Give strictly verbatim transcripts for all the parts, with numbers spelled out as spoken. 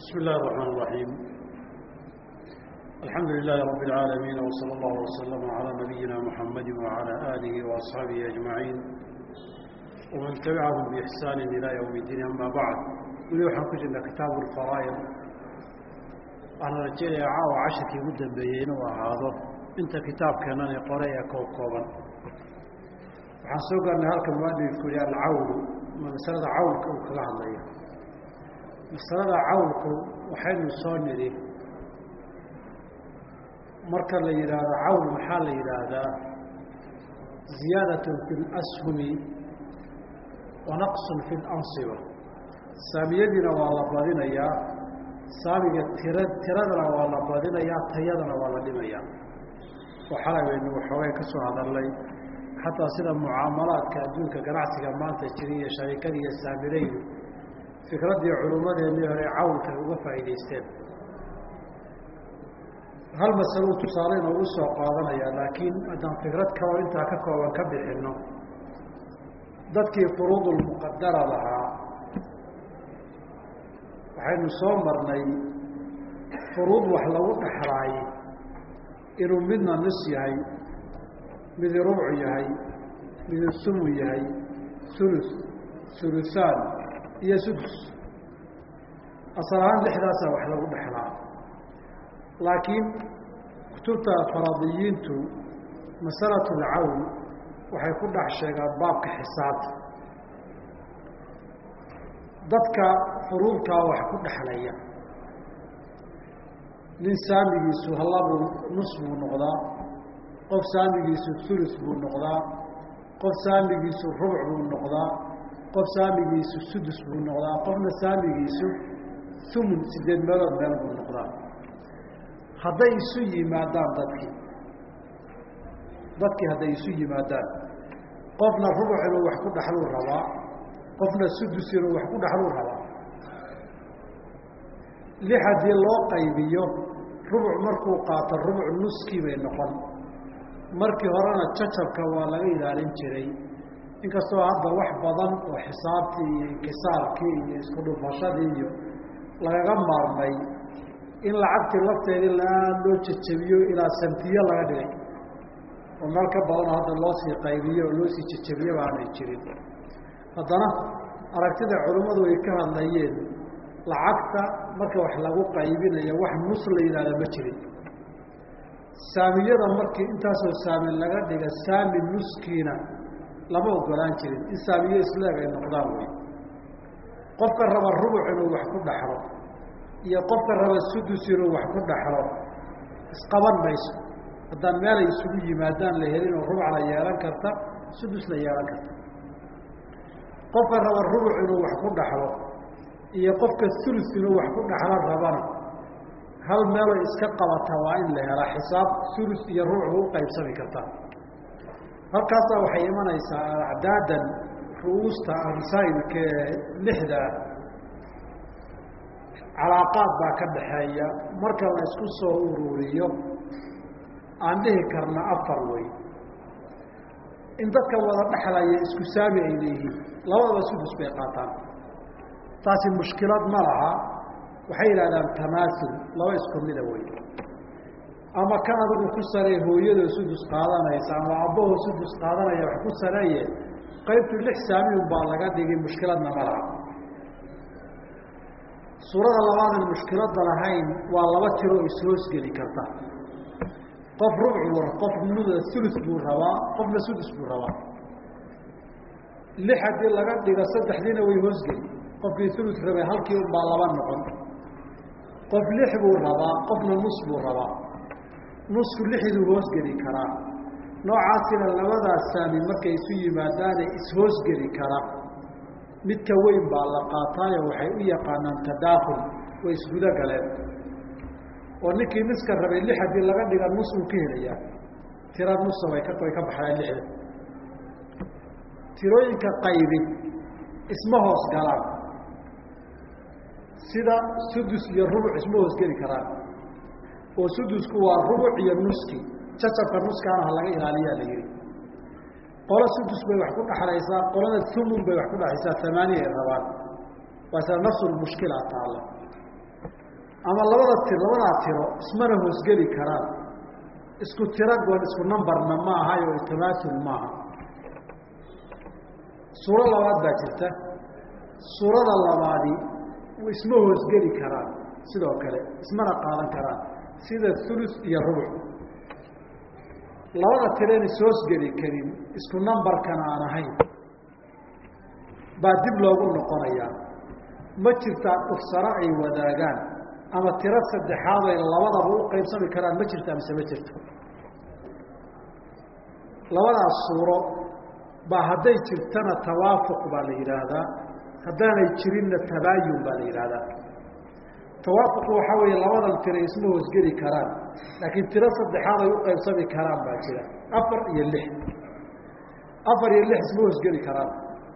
بسم الله الرحمن الرحيم. الحمد لله رب العالمين، وصلى الله وسلم على نبينا محمد وعلى آله وأصحابه أجمعين ومن تبعهم بإحسان إلى يوم الدين. أما بعد، ولي waxaan ku jirnaa kitaab الفرائض. أنا رجعي عاو عشرة مدة بينه وهذا أنت كتاب كان قرية كوب كوبا. waxaan soo gaarnay halka muadifku yaa العول مسألة عولك وكلا hadlaya. مسألة عولku waxaynu soo niri marka la yiraahdo cawl maxaa la yiraahdaa ziyaadatun fil ashumi wa naqsun fil ansiba. saamiyadina waa la badinayaa, saamiga tira tiradana waa la badinayaa, tayadana waa la dhimayaa. waxaa weeynu waxoogay ka soo hadalay xataa sida mucaamalaadka adduunka ganacsiga maanta jira iyo sharikada iyo saamilaydu fikradii culumadeennii hore cawlka uga faa'iidaysteen. hal masalo tusaale inoogu soo qaadanaya, laakiin haddaan fikrad kaloo intaa ka kooban ka bixinno, dadkii furuudulmuqadara lahaa waxaynu soo marnay furuud wax lagu dhexlaay inuu midna nis yahay, midi rubcu yahay, midi sumu yahay, sulus, sulusaan iyo sudus. asal ahaan lixdaasaa wax lagu dhexlaa, laakiin kutubta faradiyiintu masalatu alcawl waxay ku dhex sheegaan baabka xisaabta. dadka furuudkaa wax ku dhexlaya, nin saamigiisu halabuu nus buu noqdaa, qof saamigiisu sulus buu noqdaa, qof saamigiisu rubuc buu noqdaa, qof saamigiisu sudus buu noqdaa, qofna saamigiisu humun sideed meelood meel buu noqdaa. hadday isu yimaadaan dadkii dadkii hadday isu yimaadaan, qofna rubuc inuu wax ku dhexluu rabaa, qofna sudus inuu wax ku dhexluu rabaa. lix haddii loo qaybiyo, rubuc markuu qaato rubuc nuskii bay noqon. markii horena jacabka waa laga ilaalin jiray, inkastoo hadda wax badan oo xisaabtii iyo inkisaalkii iyo isku dhufashadii iyo lagaga maarmay in lacagtii lafteedii la-aan loo jejebiyo ilaa santiyo laga dhigay, oo meel ka badanoo hadda loo sii qaybiyo oo loo sii jejebiyo baanay jirin. haddana aragtida culimmadu ay ka hadlayeen, lacagta marka wax lagu qaybinayo wax nus la yidhahda ma jirin. saamiyada markii intaasoo saamin laga dhiga saami nuskiina lama ogolaan jirin in saamiyo isleeg ay noqdaan wey. qofka raba rubuc inuu wax ku dhexlo iyo qofka raba sudus inuu wax ku dhexlo isqaban mayso. haddaan meelay isugu yimaadaan la helin oo rubuc la yeelan karta, sudus la yeelan karta. qofka raba rubuc inuu wax ku dhexlo iyo qofka sulus inuu wax ku dhexlo rabana, hal meeloo iska qabata waa in la helaa. xisaab sulus iyo rubuc u qaybsami karta. halkaasaa waxay imanaysaa acdaadan ru'uusta masaa'ilka lixda calaaqaad baa ka dhaxeeya. marka la isku soo ururiyo aan dhihi karna afar wey. in dadka wada dhexlaya isku saami ay leeyihiin, labadaba sudus bay qaataan, taasi mushkilad ma laha. waxay yidhahdaan tamaasul, laba isku mida wey. ama kan adigu ku saree hooyadoo sudus qaadanaysa ama abbahoo sudus qaadanaya wax ku sareeye, qaybtu lix saamiun baa laga dhigay, mushkiladna ma laha. suurada labaadan mushkiladda lahayn waa laba tiro oo ishoosgeli karta. qof rubcu qof nuda sulus buu rabaa, qofna sudus buu rabaa. lix haddii laga dhigo saddexdiina way hoosgeli. qofkii sulus rabay halkii unbaa laba noqon. qof lix buu rabaa, qofna nus buu rabaa. nusku lixduu hoosgeli karaa. noocaasina labadaas saami markay isu yimaadaane ishoosgeli kara, midka weyn baa la qaataayo waxay u yaqaanaan tadaakul, way isguda galeen. oo ninkii niska rabay lix haddii laga dhiga nus uu ka helayaa, tira nusa way ka way ka baxdaan lixda. tirooyinka qaybi isma hoos galaan, sida sudus iyo rubuc isma hoosgeli karaan. oo sudusku waa rubuc iyo nuski, jacabka nuskaana ha laga ilaaliyaa la yihi. qolo sudus bay wax ku dhexlaysaa, qolada humun bay wax ku dhexaysaa, amaaniya ay rabaan. waa sida nafsu lmushkila taala. ama labada tir labadaa tiro ismana hoosgeli karaan isku tiro goon isku numberna ma aha oo tamaasul maaha suuro labaad baa jirta suurada labaadi isma hoosgeli karaan sidoo kale ismana qaadan karaan sida thuluth iyo rubuc labada tireen is hoosgeli karin isku numberkana aan ahayn baa dib loogu noqonayaa ma jirtaa ufsaro ay wadaagaan ama tiro saddexaad ay labadaba u qaybsami karaan ma jirtaa mise ma jirto labadaas suuro baa hadday jirtana tawaafuq baa la yidhaahdaa haddaanay jirinna tabaayun baa la yidhaahdaa tawaafuqu waxaa weeye labadan tiro isma hoosgeli karaan laakiin tiro saddexaad ay u qaybsami karaan baa jira afar iyo lix afar iyo lix isma hoosgeli karaan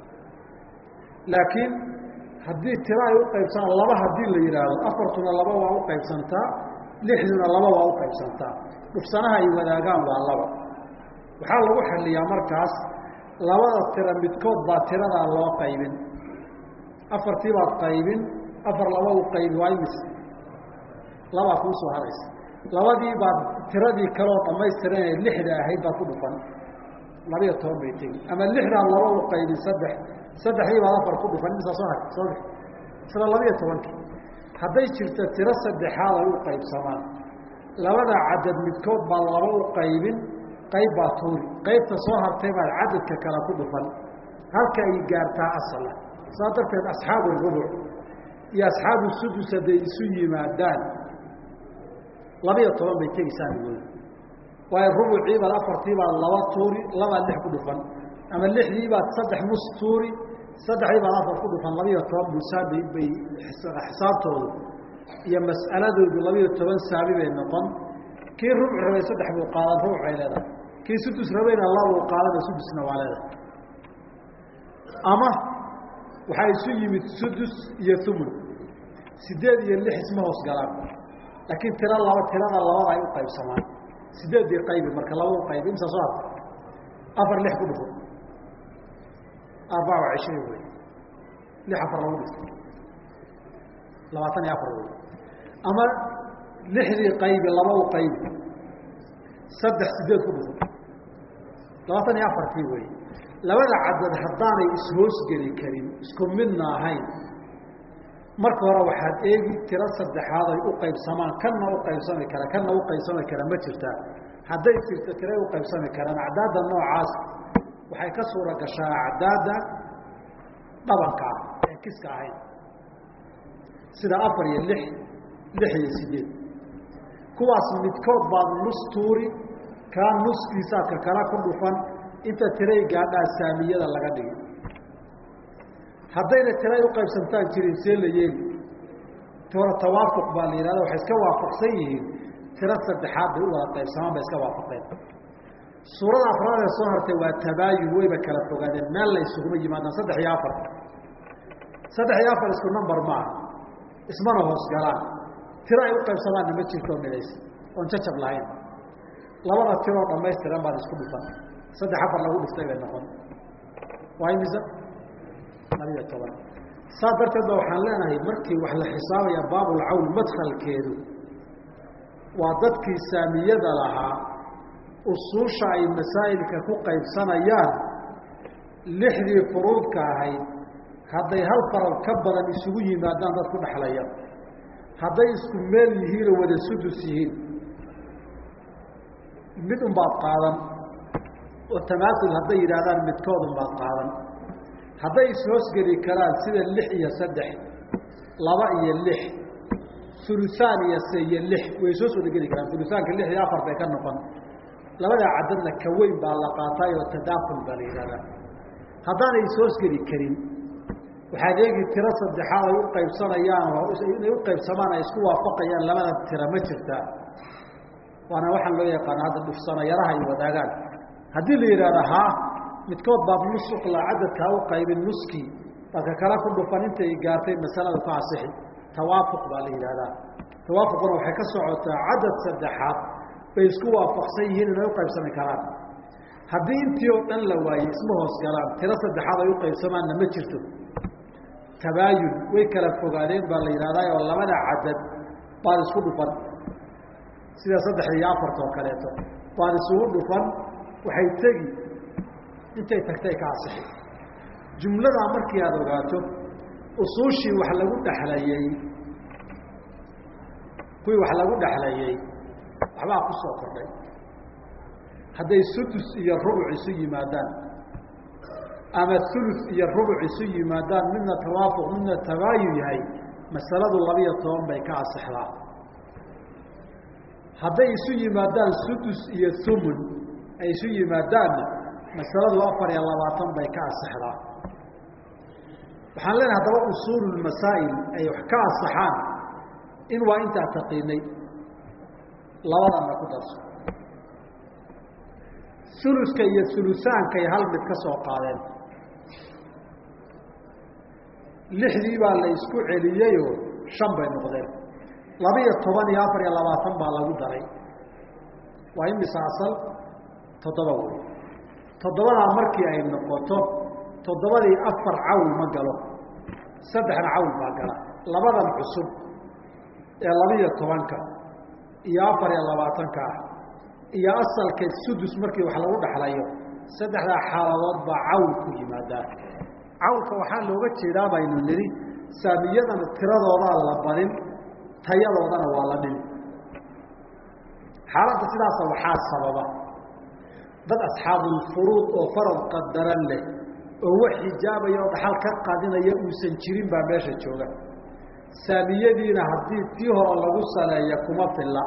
laakiin haddii tiro ay u qaybsamaan laba haddii la yidhaahdo afartuna laba waa u qaybsantaa lixduna laba waa u qaybsantaa dhufsanaha ay wadaagaan waa laba waxaa lagu xaliyaa markaas labada tiro midkood baa tiradaa loo qaybin afartii baad qaybin afar laba u qaybi waa imis labaa kuu soo haraysa labadii baad tiradii kaloo dhamaystiran ee lixda ahayd baad ku dhufan labiyo toban bay tegi ama lixdaa laba u qaybin saddex saddexdii baad afar ku dhufan imisaa soo har soo bix isla labiyo tobankii hadday jirto tiro saddexaad ay u qaybsamaan labada cadad midkood baa laba u qaybin qayb baa tuuri qaybta soo hartay baad cadadka kale ku dhufan halka ay gaartaa asala saa darteed asxaabu rubuc iyo asxaabu sudus hadday isu yimaadaan labiyo toban bay tegisaa igooda waayo rubucii baad afartii baad laba tuuri labaad lix ku dhufan ama lixdii baad saddex nus tuuri saddexdii baad afar ku dhufan labiyo toban busaabi bay xisaabtoodu iyo mas'aladoodu labiyo toban saabi bay noqon kii rubuc rabay saddex buu qaadan rubuc ay leedahay kii sudus rabayna labuu qaadana sudusna waa leedahay ama waxaa isu yimid sudus iyo thumun sideed iyo lix isma hoos galaan laakiin tiro laba tirada labada ay u qaybsamaan sideedii qaybi marka laba u qaybi imsa soo harta afar lix ku dhufo arbaca wa cishriin wey lix afar lagu dhifto labaatan iyo afar wey ama lixdii qaybi laba u qaybi saddex sideed ku dhufo labaatan iyo afartii wey labada cadad haddaanay ishoosgeli karin isku midna ahayn marka hore waxaad eegi tiro saddexaad ay u qaybsamaan kanna u qaybsami kara kanna u qaybsami kara ma jirtaa hadday jirto tiray u qaybsami karaan acdaadda noocaas waxay ka suura gashaa acdaadda dhabanka ah ee kiska ahayn sida afar iyo lix lix iyo sideed kuwaas midkood baad nus tuuri kaa nuskiisaadka kala ku dhufan inta tiray gaadhaa saamiyada laga dhigi haddayna tiray u qaybsantaan jirin see la yeeli tora tawaafuq baa la yihahda waxay iska waafaqsan yihiin tiro saddexaad bay u wada qaybsamaan bay iska waafaqeen suurada afraad ee soo hartay waa tabaayun wayba kala fogaadeen meel la isuguma yimaadaan saddex iyo afar saddex iyo afar isku number maaha ismana hoos galaan tiro ay u qaybsamaanna ma jirto midaysa oon jajab lahayn labada tiroo dhamaystiran baad isku dhufan saddex afar lagu dhiftay bay noqon waa imisa labiyo toban saa darteed ba waxaan leenahay markii wax la xisaabaya baabulcawl madkhalkeedu waa dadkii saamiyada lahaa usuusha ay masaa'ilka ku qaybsanayaan lixdii furuudka ahayd hadday hal farad ka badan isugu yimaadaan dad ku dhexlaya hadday isku meel yihiin oo wada sudus yihiin mid un baad qaadan oo tamaasul hadday yidhaahdaan midkood un baad qaadan hadday ishoosgeli karaan sida lix iyo saddex laba iyo lix ulusaan iyo se iyo lix way soo soo geli karaan ulusaanka lix iyo afar bay ka noqon labadaa cadadna ka weyn baa la qaatay oo tadaakul baa la yidhahdaa haddaanay ishoosgeli karin waxaad eegi tiro saddexaad ay u qaybsanayaan inay u qaybsamaan ay isku waafaqayaan labada tira ma jirtaa waana waxaan loo yaqaana hadda dhufsana yaraha ay wadaagaan haddii la yidhahda haa midkood baad nusuqla cadadkaa u qaybin nuskii dadka kale ku dhufan intay gaartay masalada ku asixi tawaafuq baa la yidhahdaa tawaafuquna waxay ka socotaa cadad saddexaad bay isku waafaqsan yihiin inay u qaybsami karaan haddii intii oo dhan la waayey isma hoos galaan tiro saddexaad ay u qaybsamaanna ma jirto tabaayun way kala fogaadeen baa la yidhahdaa oo labada cadad baad isku dhufan sida saddex iyo afarta oo kaleeto baad isugu dhufan waxay tegi intay tagtay ka asixi jumladaa markii aada ogaato usuushii wax lagu dhexlayey kuwii wax lagu dhexlayey waxbaa ku soo kordhay hadday sudus iyo rubuc isu yimaadaan ama ulus iyo rubuc isu yimaadaan midna tawaafuq midna tabaayun yahay masaladu labiyo toban bay ka asixdaa hadday isu yimaadaan sudus iyo thumun ay isu yimaadaanna masaladu afar iyo labaatan bay ka asixdaa waxaan leenahay haddaba usuululmasaa'il ay wax ka asaxaan in waa intaa taqiinay labadana ku darso uluska iyo ulusaankay hal mid ka soo qaadeen lixdii baa la isku celiyeyoo shan bay noqdeen laba-iyo toban iyo afar iyo labaatan baa lagu daray waa imisa asal toddoba wey toddobadaa markii ay noqoto toddobadii afar cawl ma galo saddexna cawl baa gala labadan cusub ee laba-iyo tobanka iyo afar iyo labaatanka ah iyo asalka sudus markii wax lagu dhexlayo saddexdaa xaaladood baa cawl ku yimaadaa cawlka waxaa looga jeedaa baynu nidhi saamiyadana tiradoodaa la badin tayadoodana waa la dhimi xaaladda sidaasa waxaa sababa dad asxaabulfuruud oo farad qadaran leh oo wax xijaabaya oo dhaxal ka qadinaya uusan jirin baa meesha jooga saamiyadiina haddii tii hore lagu saleeya kuma filla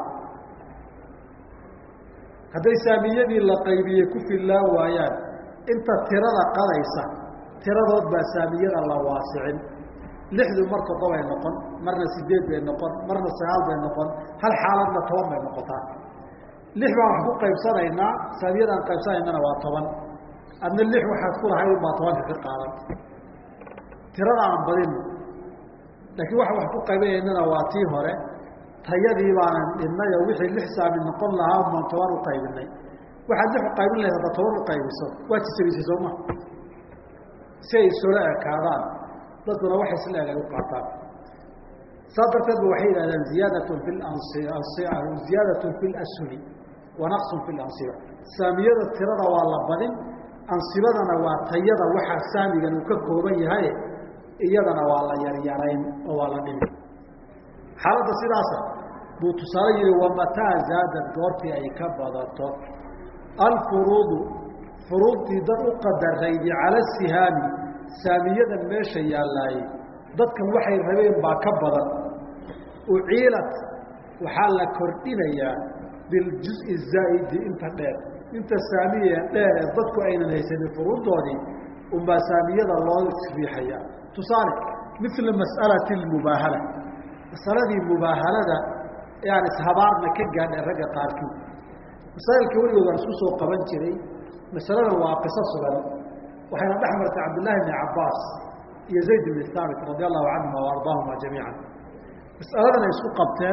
hadday saamiyadii la qaybiyey ku fillaan waayaan inta tirada qadaysa tiradood baa saamiyada la waasicin lixdu mar toddobay noqon marna sideed bay noqon marna sagaal bay noqon hal xaaladna toban bay noqotaa lix baan wax ku qaybsanaynaa saamiyadaan qaybsanaynana waa toban adna lix waxaad ku lahayd unbaa tobanka ka qaadan tirada aan badino laakiin waxa wax ku qaybinaynana waa tii hore tayadii baanan dhinnay oo wixii lix saami noqon lahaa baan toban u qaybinay waxaad lix u qaybin lahayd hadda toban u qaybiso waa jisabisay sooma si ay isula ekaadaan dadkuna wax isla eg ay u qaataan saa darteed ba waxay yidhahdeen ziyaadatun fi ziyaadatun fi lasuli wa naqsun fi lansiba saamiyada tirada waa la badin ansibadana waa tayada waxaa saamigan uu ka kooban yahay iyadana waa la yaryarayn oo waa la dhimi xaaladda sidaasa buu tusaale yihi wamataa zaadad goortii ay ka badato alfuruudu furuudtii dad u qadaraydi cala sihaami saamiyadan meesha yaallaayey dadkan waxay rabeen baa ka badan uciilat waxaa la kordhinayaa biljuz-i zaa'idi inta dheer inta saamiya dheer ee dadku aynan haysanin furuuddoodii unbaa saamiyada loo riixayaa tusaale mila mas'alati lmubaahala masaladii mubaahalada ee aan ishabaarna ka gaadhay ragga qaarkii masaa'ilka weligood waan isku soo qaban jiray masaladan waa qiso sugan waxayna dhex martay cabdillaahi bni cabbaas iyo zayd bni haabit radi allahu canhuma wa ardaahuma jamiican masaladan ay isku qabteen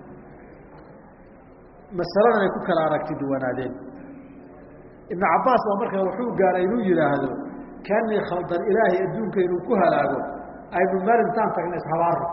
masaladan ay ku kala aragti duwanaadeen ibnu cabbaas baa markaa wuxuu gaaray inuu yidhaahdo kaanii khaldan ilaahay adduunka inuu ku halaago aynu meel intaan tagna ishabaarno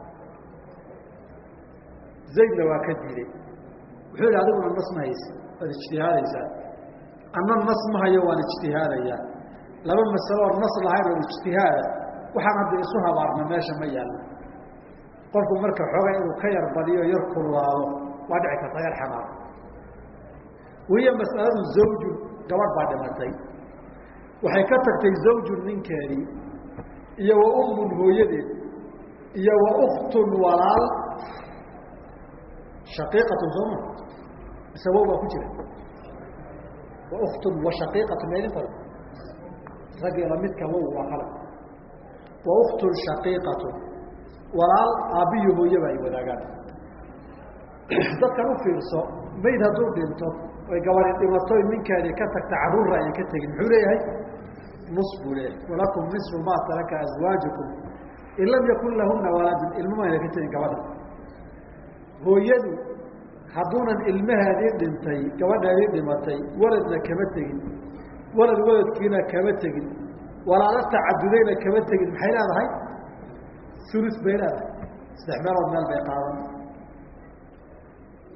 zaydna waa ka diiday wuxuu yidhi adiguna nas ma haysa waad ijtihaadaysaa anna nas ma hayo waan ijtihaadayaa laba masalo oon nas lahayn oo ijtihaada waxaan hadda isu habaarna meesha ma yaallo qofku marka xoogay inuu ka yar badiyo yar kululaado waa dhici karta yar xanaaq weliya mas'aladu zawjun gabadh baa dhimatay waxay ka tagtay zawjun ninkeedii iyo wa ummun hooyadeed iyo wa ukhtun walaal shaqiiqatun sooma mise wow baa ku jira wa ukhtun wa shaqiiqatun maydin fara raggii lamidka wow waa qalab wa ukhtun shaqiiqatun walaal aabbiyo hooyaba ay wadaagaan dadkan u fiirso mayd hadduu dhinto oy gabadi dhimato ninkeedii ka tagta carruurra ayay ka tegin muxuu leeyahay nus buu leeyahay walakum nisfu maa taraka aswaajukum in lam yakun lahuna waladun ilmo mayna ka tegin gabadha hooyadu hadduunan ilmaheedii dhintay gabadheedii dhimatay waladna kama tegin walad waladkiina kama tegin walaalo tacadudayna kama tegin maxay leedahay ulus bay leedahay saddex meelood meel bay qaadan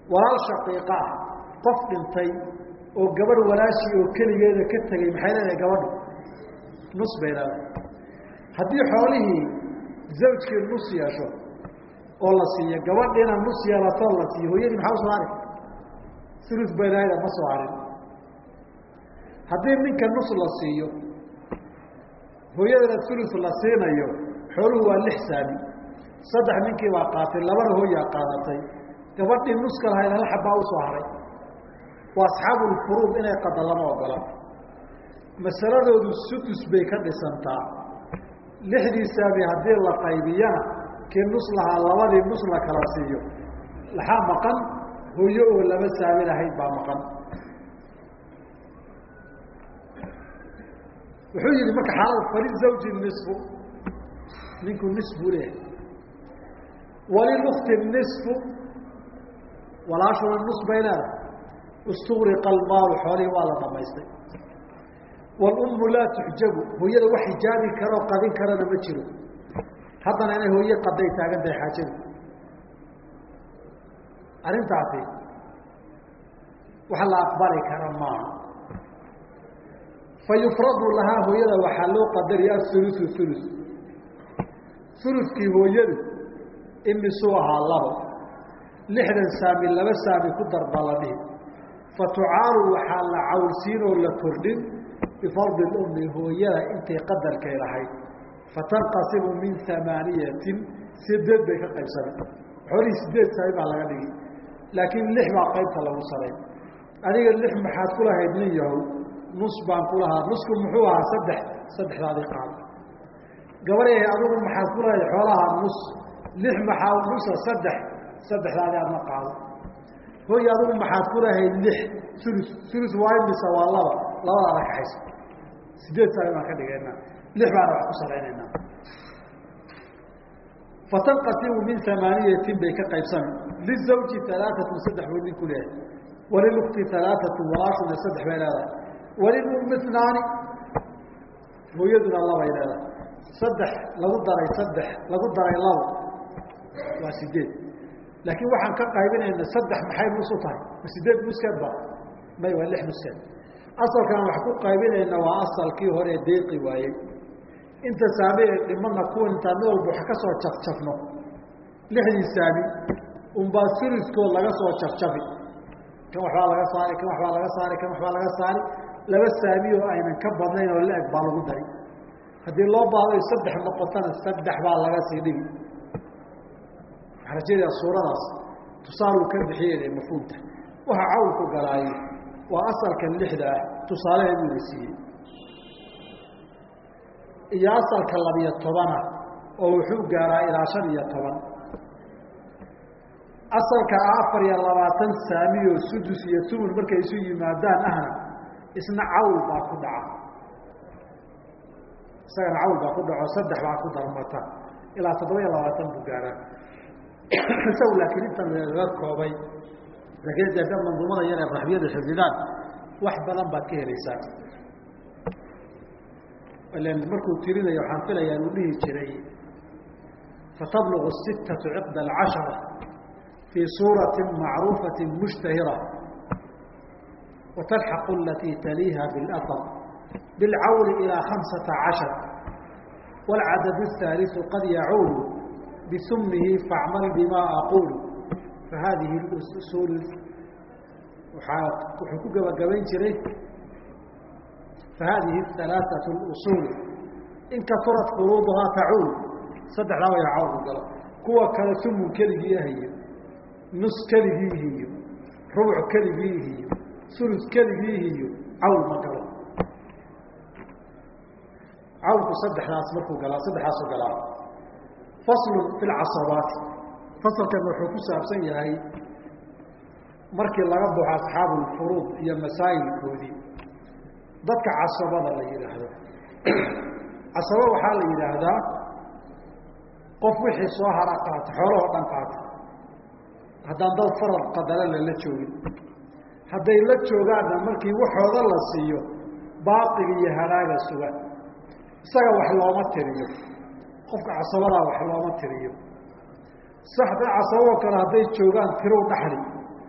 walaal shaqiiqa ah qof dhintay oo gabar walaashi oo keligeeda ka tegay maxay leedahay gabadhu nus bay leedahay haddii xoolihii zawjkii nus yeesho oo la siiyo gabadhiina nus yeelatoo la siiyo hooyadii maxaa usoo hari ulus bay leedahay ma soo harin haddii ninka nus la siiyo hooyadana ulus la siinayo xooluhu waa lix saami saddex ninkii baa qaatay labana hooyaa qaadatay gabadhii nuska lahayd hal xabbaa usoo haray waa asxaabulfuruud inay qada lama ogola masaladoodu sudus bay ka dhisantaa lixdii saami haddii la qaybiyana kii nus lahaa labadii nus la kala siiyo laxaa maqan hooyo oo laba saami lahayd baa maqan wuxuu yihi marka xaalada falizawji nisfu ninku nis buu leeyahay walilukti nisfu walaashuna nus bay leedahay istuqriqa almaalu xoolihii waa la dhamaystay wاlummu laa tuxjabu hooyada wax xijaabi karoo qadin karana ma jiro haddana inay hooye qaday taagan tahay xaajadu arrintaasi wax la aqbali kara maaha fayufradu lahaa hooyada waxaa loo qadariya aulusu ulus uluskii hooyadu imisuu ahaa labo lixdan saami laba saami ku darba la dhihi fatucaalu waxaa la cawlsiin oo la kordhin bifardi اlumi hooyada intay qadarkay lahayd fatanqasimu min amaaniyatin sideed bay ka qaybsamay xoolihii sideed saami baa laga dhigi laakiin lix baa qaybta lagu saray adiga lix maxaad ku lahayd nin yahow nus baan ku lahaa nusku muxuu ahaa saddex saddexdaadii qaado gabaryahay adigu maxaad ku lahayd xoolaha nus lix maxaa nusa saddex saddexdaadii aadna qaado hooy adigu maxaad ku lahayd lix ulus ulus waa imisa waa laba labada ada kaxaysa sideed saami baan ka dhigaynaa lix baana wax ku salaynaynaa fatanqasimu min amaaniyatin bay ka qaybsami lizawji alaaatun saddex buu nin ku leeyahay walilukti alaaatun walaashuna saddex bay leedahay walilummi inaani hooyaduna labay leedahay saddex lagu daray saddex lagu daray labo waa sideed laakiin waxaan ka qaybinayna saddex maxay nus u tahay ma sideed nuskeed ba may waa lix nuskeed asalkan wax ku qaybinayna waa asalkii hore deeqi waayey inta saami ee dhimana kuwa intaan mid walba wax ka soo jafjafno lixdii saami unbaa suluskood laga soo jafjafi kan waxbaa laga saari kan waxbaa laga saari kan waxbaa laga saari laba saami oo aynan ka badnayn oo la-eg baa lagu dari haddii loo baahday saddex noqotana saddex baa laga sii dhigi waxaa rajeedaa suuradaas tusaaluu ka bixiyey mafhuumta waxa cawlku galaayo waa asalkan lixda ah tusaalaheeduu la siiyey iyo asalka labiyo tobana oo wuxuu gaaraa ilaa shan iyo toban asalka afar iyo labaatan saami oo sudus iyo tumun markay isu yimaadaan ahna isna cawl baa ku dhaca isagana cawl baa ku dhaco saddex baa ku darmata ilaa toddoba iyo labaatan buu gaaraa isagu laakiin intan laga koobay laakiin dee manduumada yar ee raxbiyada xifdidaan wax badan baad ka helaysaa ilan markuu tirinayo waxaan filayaa uu dhihi jiray fatablugu sittatu ciqda alcashara fii suurati macruufati mushtahira watalxaqu alatii taliiha biاlaqr bilcawli ilaa khamsata cashar wاlcadad الثaaliثu qad yacuulu bisumnihi faacmal bima aquulu fahadihi usuul waaa wuxuu ku gabagabayn jiray fahadihi alaaثaة اusuul in kasurat furuuduhaa tacuul saddexdaa way cawlku galo kuwa kale sumun keligii ahiyo nus keligiihiyo rubuc keligiihiyo sulus keligiihiyo cawl ma galo cawlku saddexdaas markuu galaa saddexaasu galaa faslu fi lcasabaati fasalkan wuxuu ku saabsan yahay markii laga baxo asxaabu lfuruud iyo masaa'ilkoodii dadka casabada la yidhaahdo casabo waxaa la yidhaahdaa qof wixii soo hara qaata xoolahoo dhan qaata haddaan dad farad qadara lala joogin hadday la joogaanna markii waxooda la siiyo baatiga iyo halaaga suga isaga wax looma tiriyo qofka casabadaa wax looma tiriyo saxda casaboo kale hadday joogaan tirow dhaxli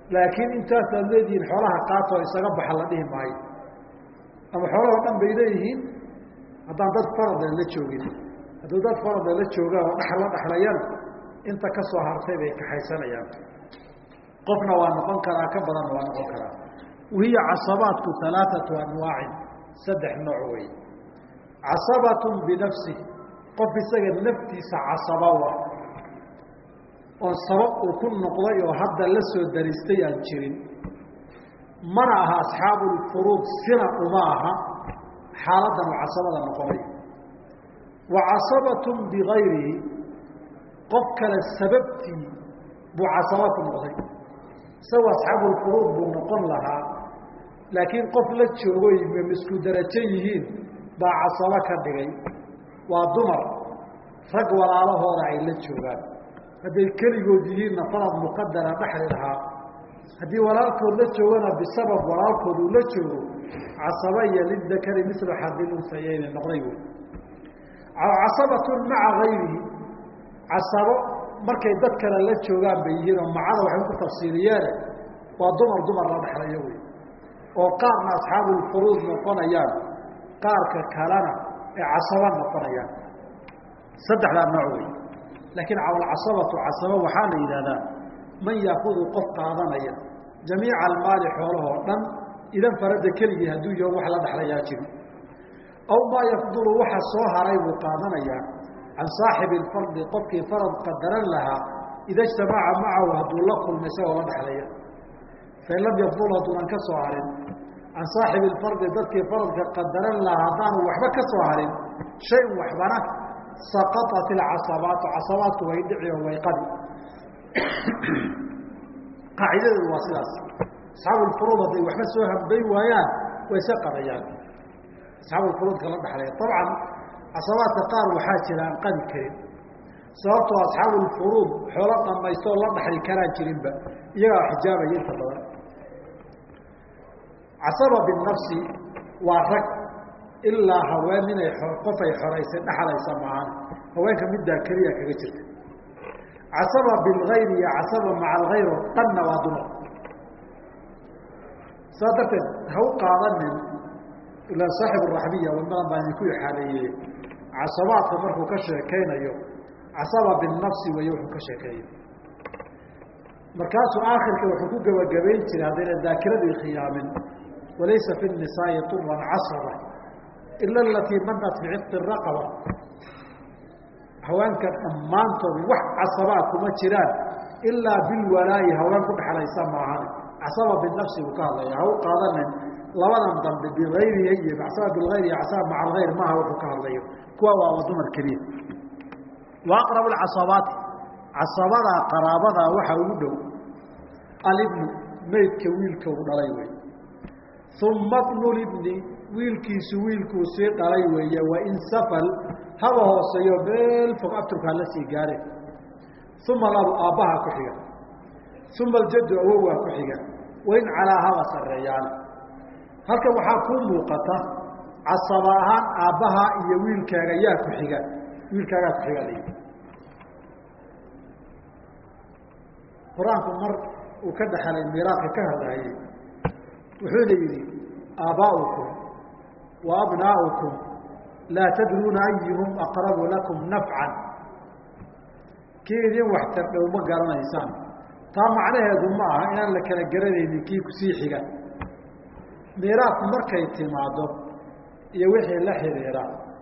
laakiin intaas aad leedihiin xoolaha qaato isaga baxa la dhihi maayo ama xoolaha dhan bay leeyihiin haddaan dad farada la joogin hadduu dad farada la joogaan oo dhaxal la dhaxlayana inta ka soo hartay bay kaxaysanayaan qofna waa noqon karaa ka badanna waa noqon karaa wahiya casabaatku alaaatu anwaacin saddex nooc wey casabatun binafsi qof isaga naftiisa casaba wa oon sabab uu ku noqday oo hadda la soo daristay aan jirin mana aha asxaabulfuruud sina uma aha xaaladan uu casabada noqonay wa casabatun bigayrihi qof kale sababtii buu casaba ku noqday isagoo asxaabulfuruud buu noqon lahaa laakiin qof la joogo isku darajo yihiin baa casaba ka dhigay waa dumar rag walaalahooda ay la joogaan hadday keligood yihiinna farad muqadara dhaxli lahaa haddii walaalkood la joogana bisabab walaalkood uu la joogo casaba iyo lidakari mislu xadil unsayayna noqday wey casabatun maca gayrihi casabo markay dad kale la joogaan bay yihiin oo macada waxay ku tafsiiriyeene waa dumar dumar la dhexlayo wey oo qaarna asxaabulfuruud noqonayaan qaarka kalena ee casaba noqonayaan saddexdaa nooc wey laakiin alcasabatu casaba waxaa la yidhahdaa man yaakudu qof qaadanaya jamiica almaali xoolahoo dhan idan farada keligii hadduu yaho wax la dhexlayaa jiro aw maa yafdulu waxa soo haray buu qaadanayaa can saaxibi alfardi qofkii farad qadaran lahaa ida ijtamaca macahu hadduu la kulma isagoo la dhexlaya fain lam yafdul hadduunan ka soo harin can saaxibi alfardi dadkii faradka qadaran lahaa haddaanu waxba ka soo harin shayn waxbana saqaطat ilcasabaatu casabaadku way dhici oo way qadi qaacidadeedu waa sidaas asxaabulfuruud hadday waxba soo hambay waayaan way se qadayaan asxaabulfuruudka la dhexlaya abcan casabaadka qaar waxaa jira aan qadi karin sababtoo asxaabulfuruud xoolo dhamaysto oo la dhexli karaan jirinba iyagaa xijaabaya inta badan casaba binafsi waa rag ilaa haween inay qof ay xoraysay dhexlaysa maahan haweenka middaa keliya kaga jirta casaba bilgayri iyo casaba maca algayr oo dhanna waa dumar saa darteed ha u qaadanin ilaa saaxib raxbiya wamadan baa idinku ixaaleeyey casabaadka markuu ka sheekaynayo casaba binafsi weeye wuxuu ka sheekeeyo markaasuu aakhirka wuxuu ku gebagabayn jiray haddayna daakiradii khiyaamin walaysa fi nisaa'i turan casaba ila alatii manat bicitqi raqaba haweenka dhammaantood wax casabaa kuma jiraan ilaa bilwalaayi haween ku dhexlaysa maahan casaba binafsi buu ka hadlaya ha u qaadanin labadan dambe bigayrihi iyo casaba bilgayr iyo casaba maca algayr maaha wuxuu ka hadlayo kuwa waaba dumar keliya wa aqrab alcasabaati casabadaa qaraabadaa waxaa ugu dhow alibnu meydka wiilka uu dhalay wey uma bnu libni wiilkiisu wiilkuu sii dhalay weeye wain safal haba hooseeyo meel fog abturkaa la sii gaareen uma labu aabbaha ku xiga uma aljaddu awowaa ku xiga wain calaa haba sarreeyaane halkan waxaa kuu muuqata casaba ahaan aabbaha iyo wiilkaaga yaa ku xiga wiilkaagaa ku xiga layihi qur-aanku mar uu ka dhexelay miiraadka ka hadlaayey wuxuuna yidhi aabaa'ukum wa abnaa'ukum laa tadruuna ayuhum aqrabu lakum nafcan kii idin waxtar dhow ma garanaysaan taa macnaheedu ma aha inaan la kala garanaynin kii kusii xiga miiraadku markay timaado iyo wixii la xidhiidha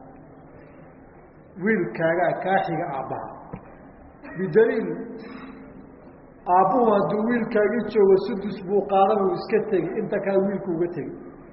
wiilkaagaa kaa xiga aabbaha bidaliil aabbuhu hadduu wiilkaagii joogo sudus buu qaadan uu iska tegi inta kale wiilku uga tegi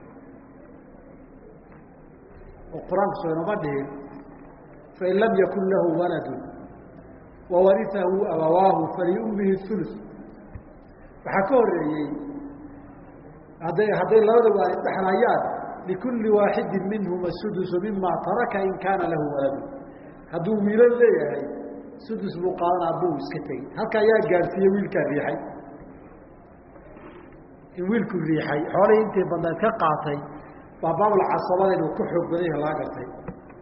oo qur-aanku soo inoma dhihin fain lam yakun lahu waladun wawariahu abawaahu faliummihi ulus waxaa ka horeeyey hadday hadday labada waalid dhexlayaan likulli waaxidin minhuma sudusu mima taraka in kaana lahu waladun hadduu wiilo leeyahay sudus buu qaadan aabbuhu iska tegi halka ayaa gaadhsiiyey wiilkaa riixay in wiilku riixay xoolihii intii badnayd ka qaatay baa baabul casabada inuu ku xoog badan yaha laga gartay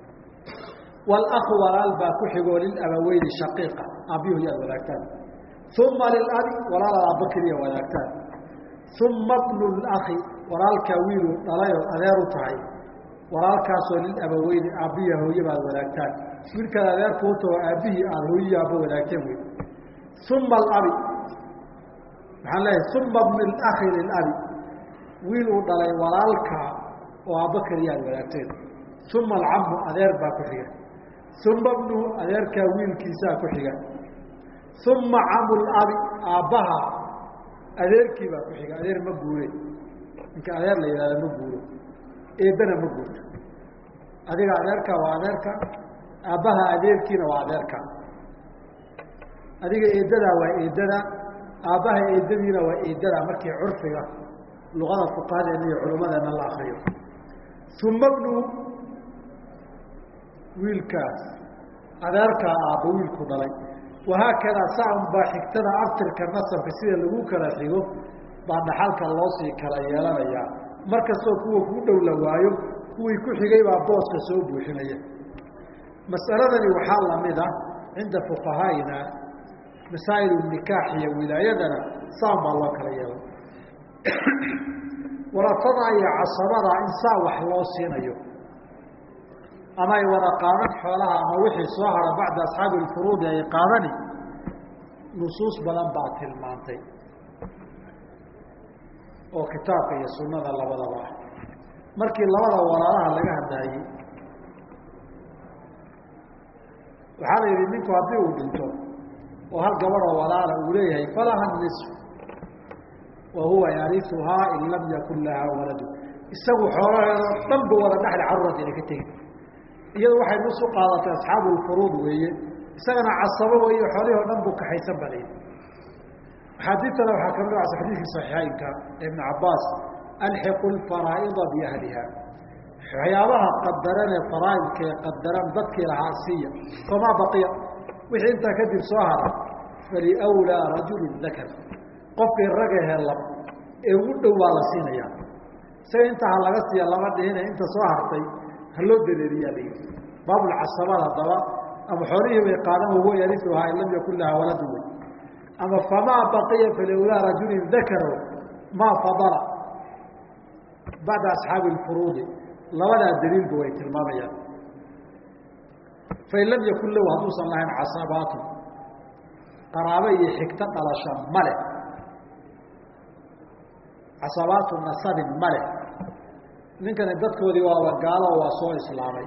wاlأku walaal baa ku xigoo lilabaweyni shaqiiqa aabbiyuhu yaad wadaagtaan uma lilabi walaal aabba keliya wadaagtaan uma bnu lakhi walaalkaa wiiluu dhalayoo adeer u tahay walaalkaasoo lilabaweyni aabbiya hooye baad wadaagtaan wiilkaad adeerka u taho aabbihii aada hooyiyi aabba wadaagteen wey uma alabi maxaan leeyahay uma bnu lakhi lilabi wiil uu dhalay walaalkaa oo aabba keliya aad wadaagteen uma alcamu adeer baa ku xiga uma bnuhu adeerkaa wiilkiisaa ku xiga uma camu labi aabbaha adeerkii baa ku xiga adeer ma guure ninka adeer la yihahda ma guuro eebbana ma guurto adiga adeerka waa adeerka aabbaha adeerkiina waa adeerka adiga eedadaa waa eedada aabbaha eedadiina waa eedada markii curfiga luqada fuqahadeena iyo culummadeena la akriyo uma bnuhu wiilkaas adeerkaa aabba wiilku dhalay wahaakadaa saan baa xigtada aftirka nasabka sida lagu kala xigo baa dhaxalka loo sii kala yeelanayaa markastoo kuwa kuu dhow la waayo kuwii ku xigay baa booska soo buuxinaya mas'aladani waxaa lamid ah cinda fuqahaa'ina masaa'il nikaax iyo wilaayadana saan baa loo kala yeelay waratada iyo casabada in saa wax loo siinayo ama ay wada qaadan xoolaha ama wixii soo hara bacda asxaabi lfuruudi ay qaadani nusuus badan baa tilmaantay oo kitaabka iyo sunnada labadaba ah markii labada walaalaha laga hadlaayey waxaa la yidhi ninku haddii uu dhinto oo hal gabadhoo walaala uu leeyahay falaha nisf wa huwa yariuhaa in lam yakun lahaa waladu isagu xoolaheedoo dhan ba wada dhexli carurata inay ka tegin iyadu waxay nusu qaadatay asxaabu lfuruud weeye isagana casabo weeye xoolihii o dhan buu kaxaysan balay axaadiidtana waxaa kamid a xadiidkii saxiixeynka ibn cabaas alxiqu lfaraa'ida biahliha waxyaabaha qadaran ee faraaidka ee qadaran dadkii lahaa siiya famaa baqiya wixii intaa kadib soo hara faliwlaa rajulin dakar qofkii ragahee lab ee ugu dhow waa la siinaya isaga intaa ha laga siiya lama dhihine inta soo hartay ha loo dareeriyaa la yidhi baabulcasabaad haddaba ama xoolihii bay qaadan wahuwa yariuhaa in lam yakun lahaa waladu wey ama famaa baqiya faliwlaa rajulin dakaro maa fadala bacda asxaabi lfuruudi labadaa daliilba way tilmaamayaan fain lam yakun lahu hadduusan lahayn casabaatu qaraabo iyo xigto dhalasha male casabaatu nasabin male ninkani dadkoodii waaba gaalo waa soo islaamay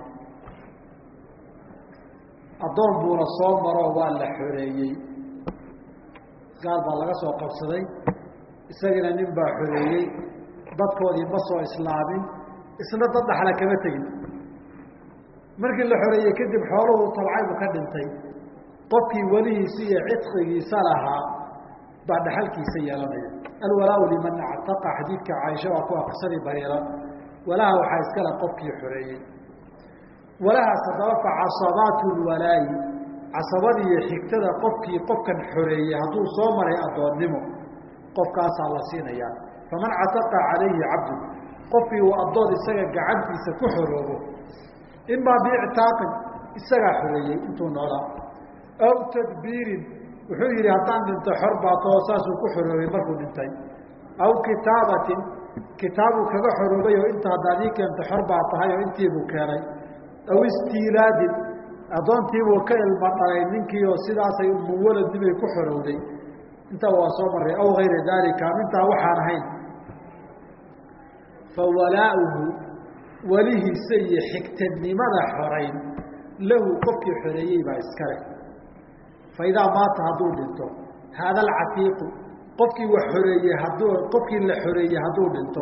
addoon buuna soo maroo waa la xoreeyey gaal baa laga soo qabsaday isagiina nin baa xoreeyey dadkoodii ma soo islaamin isna dad dhaxla kama tegin markii la xoreeyey kadib xooluhu tabcaybu ka dhintay qofkii welihiisa iyo cidqigiisa lahaa baa dhaxalkiisa yeelanaya alwalaau liman actaqa xadiidka caaisha waa ku aqsadii bariira walaha waxaa iskale qofkii xoreeyey walahaas haddaba fa casabaatu lwalaayi casabadii iyo xigtada qofkii qofkan xoreeyey hadduu soo maray addoonnimo qofkaasaa la siinayaa faman cataqa calayhi cabdu qofkii uu addoon isaga gacantiisa ku xoroobo imaa biictaaqin isagaa xoreeyey intuu noolaa aw tadbiirin wuxuu yidhi haddaan dhinto xor baatoo saasuu ku xoroobay markuu dhintay aw kitaabatin kitaabuu kaga xoroobay oo inta haddaad ii keento xor baa tahay oo intiibuu keenay aw istiilaadin addoontiibuu ka ilma dhalay ninkii oo sidaasay umuwaladnimay ku xorowday intaba waa soo marray aw gayra daalika mintaa waxaan ahayn fa walaauhu welihiisa iyo xigtanimada xorayn lahu qofkii xoreeyey baa iskale fa idaa maata hadduu dhinto haada alcatiiqu qofkii wax xoreeyey hadduu qofkii la xoreeyey hadduu dhinto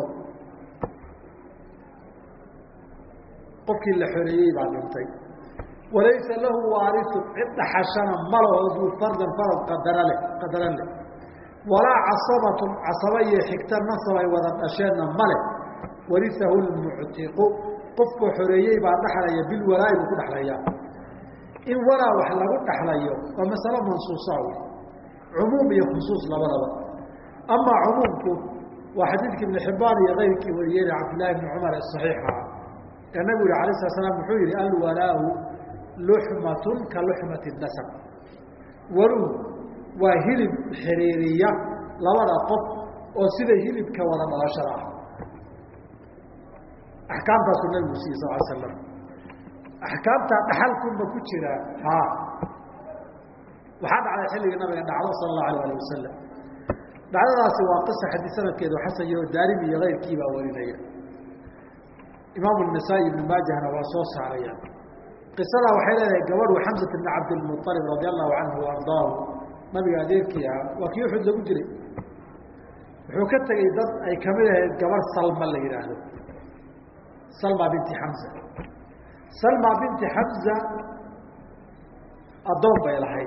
qofkii la xoreeyey baa dhintay walaysa lahu waarisu cid dhaxashana malaho duu fardan farad qadara leh qadaran leh walaa casabatun casaba iyo xigta nasab ay wada dhasheenna male warisahu lmuctiqu qofku xoreeyey baa dhaxlaya bilwalaayi buu ku dhexlayaa in walaa wax lagu dhexlayo waa masalo mansuusa wey cumuum iyo khusuus labadaba amaa cumuumku waa xadiidka ibn xibbaan iyo kayrkii wariyeen cabdillaahi bni cumar ee saxiixa ee nabigu yihi alayh slat slam wuxuu yihi alwalaau luxmatun ka luxmati nasab waluhu waa hilib xiriiriya labada qof oo sida hilibka wada dhalashada ah axkaamtaasuu nabigu siiyey sal l slam axkaamtaa dhaxalkunba ku jira ha waxaa dhacday xilligii nabiga dhacdo sala allahu alayh alih wasalam dhacdadaasi waa qisa xadii sanadkeedu xasan yaho daarimi iyo keyrkii baa warinaya imaamu النasaa'i ibnu maajahna waa soo saarayaan qisadaa waxay leedahay gabadhu xamsat bn cabdilmuطalib radi allahu canhu ardaahu nabiga adeerkii ahaa waa kii uxud lagu jiray wuxuu ka tegey dad ay kamid ahayd gabarh salma la yidhaahdo salma binti xamza salma binti xamza addoon bay lahayd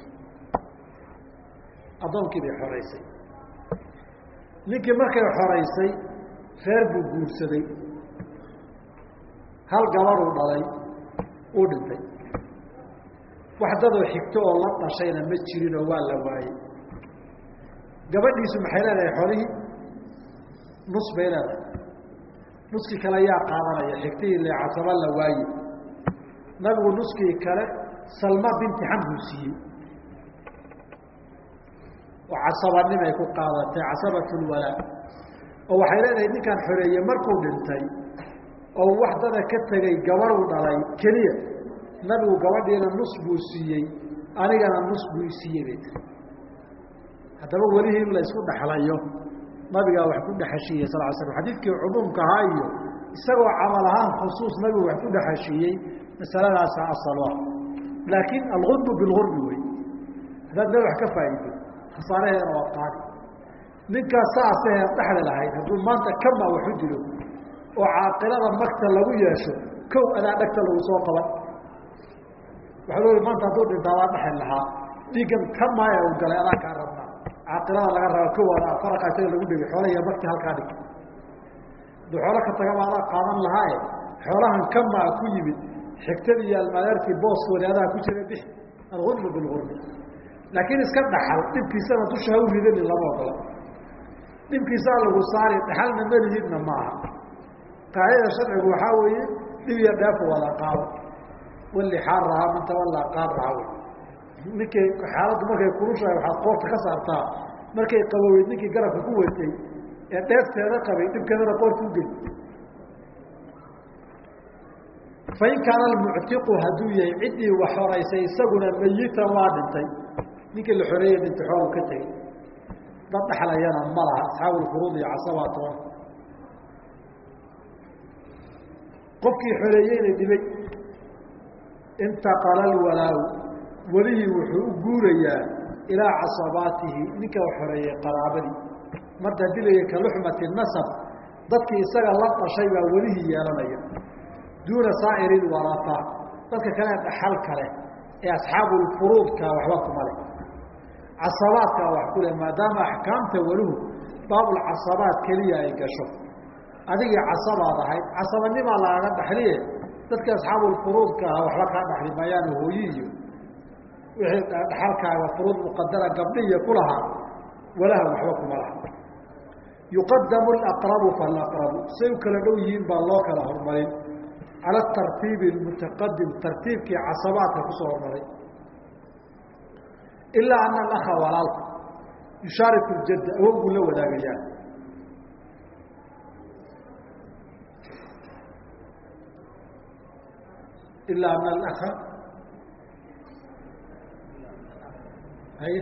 addoonkii bay xoraysay ninkii markay xoraysay reer buu guursaday hal gabadhuu dhalay uu dhintay wax dadoo xigto oo la dhashayna ma jirinoo waa la waayey gabadhiisu maxay leedahay xolihii nus bay leedahay nuskii kale ayaa qaadanaya xigtihii le casaba la waaye nabigu nuskii kale salma binti xamduu siiyey oo casabanimay ku qaadatay casabatulwalaa oo waxay leedahay ninkaan xoreeye markuu dhintay oo wax dada ka tegay gabadhuu dhalay keliya nabigu gabadhiina nus buu siiyey anigana nus buu isiiyey bay tiri haddaba welihii in la isku dhexlayo nabigaa wax ku dhexheshiiyey sal l slam xadiidkii cumuumka ahaa iyo isagoo camal ahaan khusuus nabigu wax ku dhexheshiiyey masaladaasa asal ah laakiin alurbu bilurbi wey haddaad meel wax ka faa'iido khasaaraheedana waa qaadi ninkaas saasahee dhexli lahayd hadduu maanta kama waxu dilo oo caaqilada magta lagu yeesho kow adaa dhegta lagu soo qaban waxaa loo maanta hadduu dhinta adaa dhexli lahaa dhiiggan kamaaya u galay adaa kaa rabnaa caaqilada laga raba kow adaa faraqa isaga lagu dhegay xoola iyo magti halkaa dhig hadduu xoolo ka tagaba adaa qaadan lahaaye xoolahan kamaa ku yimid xigtadii iyo almaadeertii booskoodi adaa ku jira bixi alurbu bilurbi laakiin iska dhaxal dhibkiisana dusha ha u ridanin lama ogola dhibkiisaa lagu saari dhaxalna melihidna maaha qaacida sharcigu waxaa weeye dhib iyo dheefu wada qaado wali xaarahaa man tawallaa qaaraha wey ninkay xaaladdu markay kulushahay waxaad qoorta ka saartaa markay qaboweyd ninkii garabka ku watay ee dheefteeda qabay dhibkeedana qoorta u geli fain kaana almuctiqu hadduu yahay ciddii wax xoraysay isaguna mayitan waa dhintay ninkii la xoreeyey dhintay xoolu ka tegey dad dhexlayana ma laha asxaabu lfuruud iyo casabaa toban qofkii xoreeyeyna dhibay intaqala alwalaaw welihii wuxuu u guurayaa ilaa casabaatihi ninka wax xoreeyey qaraabadii marta dilaya ka luxmati nasab dadkii isaga la dhashay baa welihii yeelanaya duuna saa'iri lwarafa dadka kale dhaxal kale ee asxaabu lfuruudka waxba kuma leh casabaadkaa wax ku leh maadaama axkaamta weluhu baabulcasabaad keliya ay gasho adigii casabaad ahayd casabanimaa lagaga dhaxliye dadka asxaabulfuruudka aha waxba kaa dhaxli maayaan hooyi iyo wixii dhaxalkaaga furuud muqadara gabdhiya ku lahaa walaha waxba kuma laha yuqadamu alaqrabu falaqrabu say u kala dhow yihiin baa loo kala hormarin cala tartiibi mutaqadim tartiibkii casabaadka kusoo hormaray ilaa ana alakha walaalku yushaariku ljadda awowgu la wadaagayaan ilaa ana alakha hay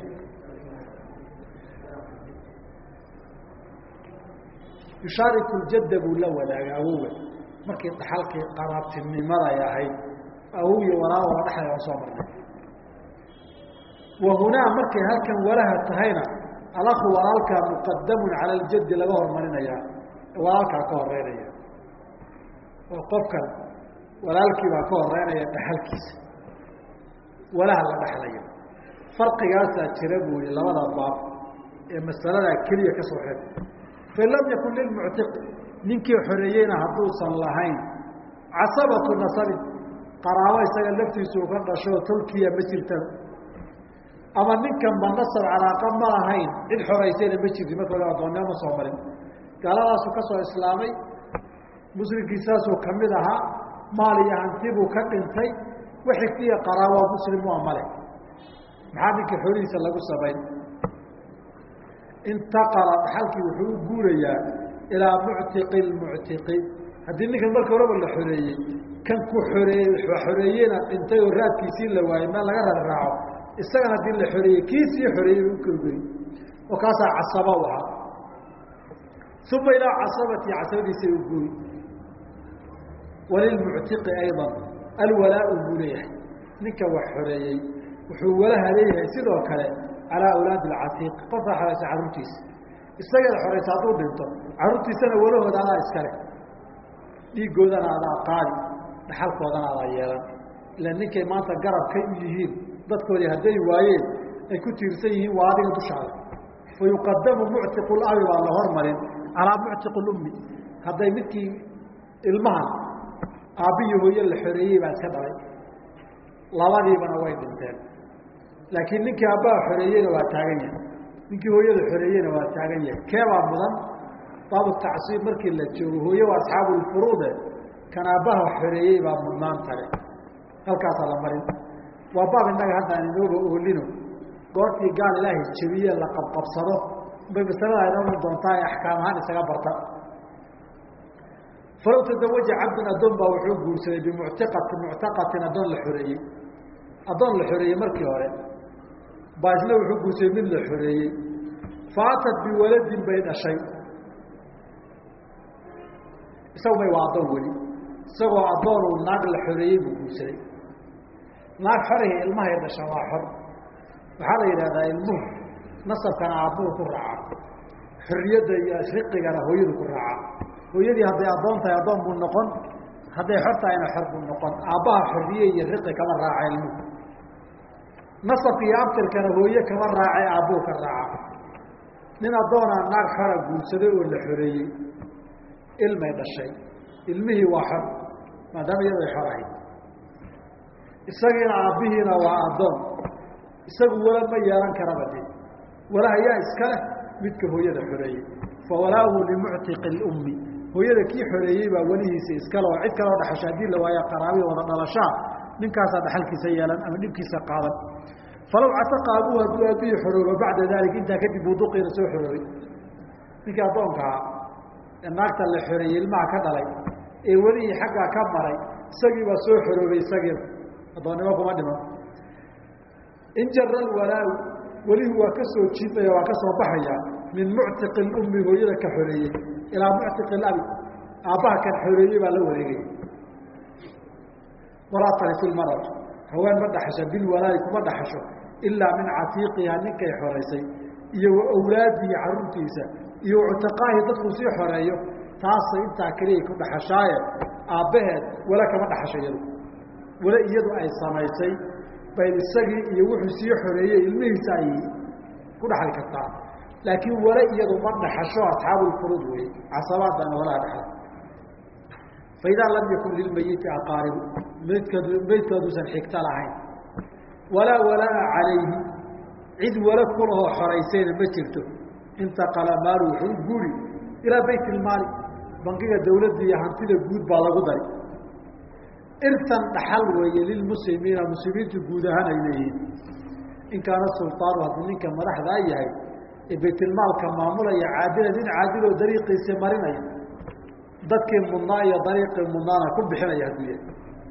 yushaariku ljadda buu la wadaaga awoga markii dhaxalkii qaraabtinimaday ahayd awow iyo walaal wala dhexlay aan soo marnay wahunaa markay halkan walaha tahayna alakhu walaalkaa muqadamun cala aljaddi laga hormarinayaa walaalkaa ka horeynaya oo qofkan walaalkii baa ka horeynaya dhaxalkiisa walaha la dhexlaya farqigaasaa jira buuyi labada baab ee masaladaa keliya ka soo xeeb fain lam yakun lilmuctiq ninkii xoreeyeyna hadduusan lahayn casabatu nasabin qaraabo isaga laftiisuu ka dhashoo tolkiya ma jirtaba ama ninkanba nasab calaaqa ma lahayn cid xoraysayna ma jirti marka hore addoonnimo ma soo marin gaaladaasuu ka soo islaamay muslimkiisaasuu kamid ahaa maal iyo hanti buu ka dhintay wax xigtiya qaraabo muslim waa male maxaa ninkii xoolihiisa lagu samayn intaqala dhaxalkii wuxuu u guurayaa ilaa muctiqi lmuctiqi haddii ninkan marka horeba la xoreeyey kan ku xoreeyey xoreeyena dhintay oo raadkiisii la waayey meel laga rarraaco isagana haddii la xoreeyey kii sii xoreeyey u kalgey oo kaasaa casaba u ahaa uma ilaa casabati casabadiisay u guuri walilmuctiqi ayضa alwalaau buu leeyahay ninka wax xoreeyey wuxuu walaha leeyahay sidoo kale calaa awlaadi alcatiiq qofkaa xoreysa carruurtiisa isagaad xoreysa hadduu dhinto carruurtiisana walahooda adaa iskale dhiigoodana adaa qaadi dhaxalkoodana adaa yeelan ila ninkay maanta garabkay u yihiin dadkoodii hadday waayeen ay ku tiirsan yihiin waa adiga dushaada fa yuqadamu muctiqu labi baa la hormarin calaa muctiqi lummi hadday midkii ilmahan aabbihii hooye la xoreeyey baa iska dhalay labadiibana way dhinteen laakiin ninkii aabbaha xoreeyeyna waa taagan yahay ninkii hooyada xoreeyeyna waa taagan yahay keebaa mudan baabu tacsiib markii la joogo hooye waa asxaabulfuruude kan aabbaha xoreeyey baa mudnaan tale halkaasaa la marin waa baab innaga haddaan inooba oolino goortii gaal ilaahay jabiye la qabqabsado bay masalada inoomi doontaa ee axkaam ahaan isaga barta falow tadawaja cabdun addoon baa wuxuu guursaday bimuctiqati muctaqatin addoon la xoreeyey addoon la xoreeyey markii hore baa isna wuxuu guursaday mid la xoreeyey faatat biwaladin bay dhashay isagu may waa addoon weli isagoo addoonuu naag la xoreeyey buu guursaday naag xorihii ilmahay dhasha waa xor waxaa la yidhahdaa ilmuhu nasabkana aabbuhu ku raaca xorriyadda iyo riqigana hooyadu ku raaca hooyadii hadday addoon tahay addoon buu noqon hadday xor tahayna xor buu noqon aabbaha xorriye iyo riqi kama raaca ilmuhu nasabka iyo abtirkana hooye kama raacay aabbuu ka raaca nin addoonaa naag xora guursaday oo la xoreeyey ilmay dhashay ilmihii waa xor maadaama iyado ay xor ahayd isagiina aabbihiina waa addoon isagu wala ma yeelan karaba de walaha yaa iska leh midka hooyada xoreeyey fa walaahu limuctiqi lummi hooyada kii xoreeyey baa welihiisa iskale oo cid kaloo dhaxasha haddii la waayo qaraabiya wada dhalashaa ninkaasaa dhaxalkiisa yeelan ama dhibkiisa qaadan falow cataqa abuhu hadduu aabihii xoroobo bacda dalik intaa kadib buu duqiina soo xoroobay ninkii addoonkaa ee naagta la xoreeyey ilmaha ka dhalay ee welihii xaggaa ka maray isagii baa soo xoroobay isagiina addoonnimo kuma dhiman in jara alwalaau welihu waa ka soo jiidaya waa ka soo baxaya min muctiqi lummi hooyada ka xoreeyey ilaa muctiqi labi aabbaha kan xoreeyey baa la wareegay walaa tarisu lmaratu haween ma dhaxasha bilwalaayi kuma dhaxasho ilaa min catiiqiha ninkay xoraysay iyo wa awlaadihi carruurtiisa iyo cutaqaahi dadkuu sii xoreeyo taasay intaa keliyay ku dhaxashaaye aabbaheed wala kama dhaxasho iyadu wala iyadu ay samaysay bay isagii iyo wuxuu sii xoreeyey ilmihiisa ay ku dhaxli kartaa laakiin wala iyadu ma dhaxasho asxaabulfuruud wey casabaadana walaha dhaxla faidaa lam yakun lilmayiti aqaaribu maydkad maydkaaduusan xigta lahayn walaa walaa calayhi cid wala kulahoo xoraysayna ma jirto intaqala maalu wuxuu u guuri ilaa bayt ilmaali bangiga dawladda iyo hantida guud baa lagu dari irtan dhaxal weeye lilmuslimiina muslimiintu guud ahaan ay leeyihiin in kaana sultaanu hadduu ninka madaxdaa yahay ee baytilmaalka maamulaya caadila nin caadiloo dariiqiisa marinaya dadkii mudnaa iyo dariiqii mudnaana ku bixinaya hadduu yahay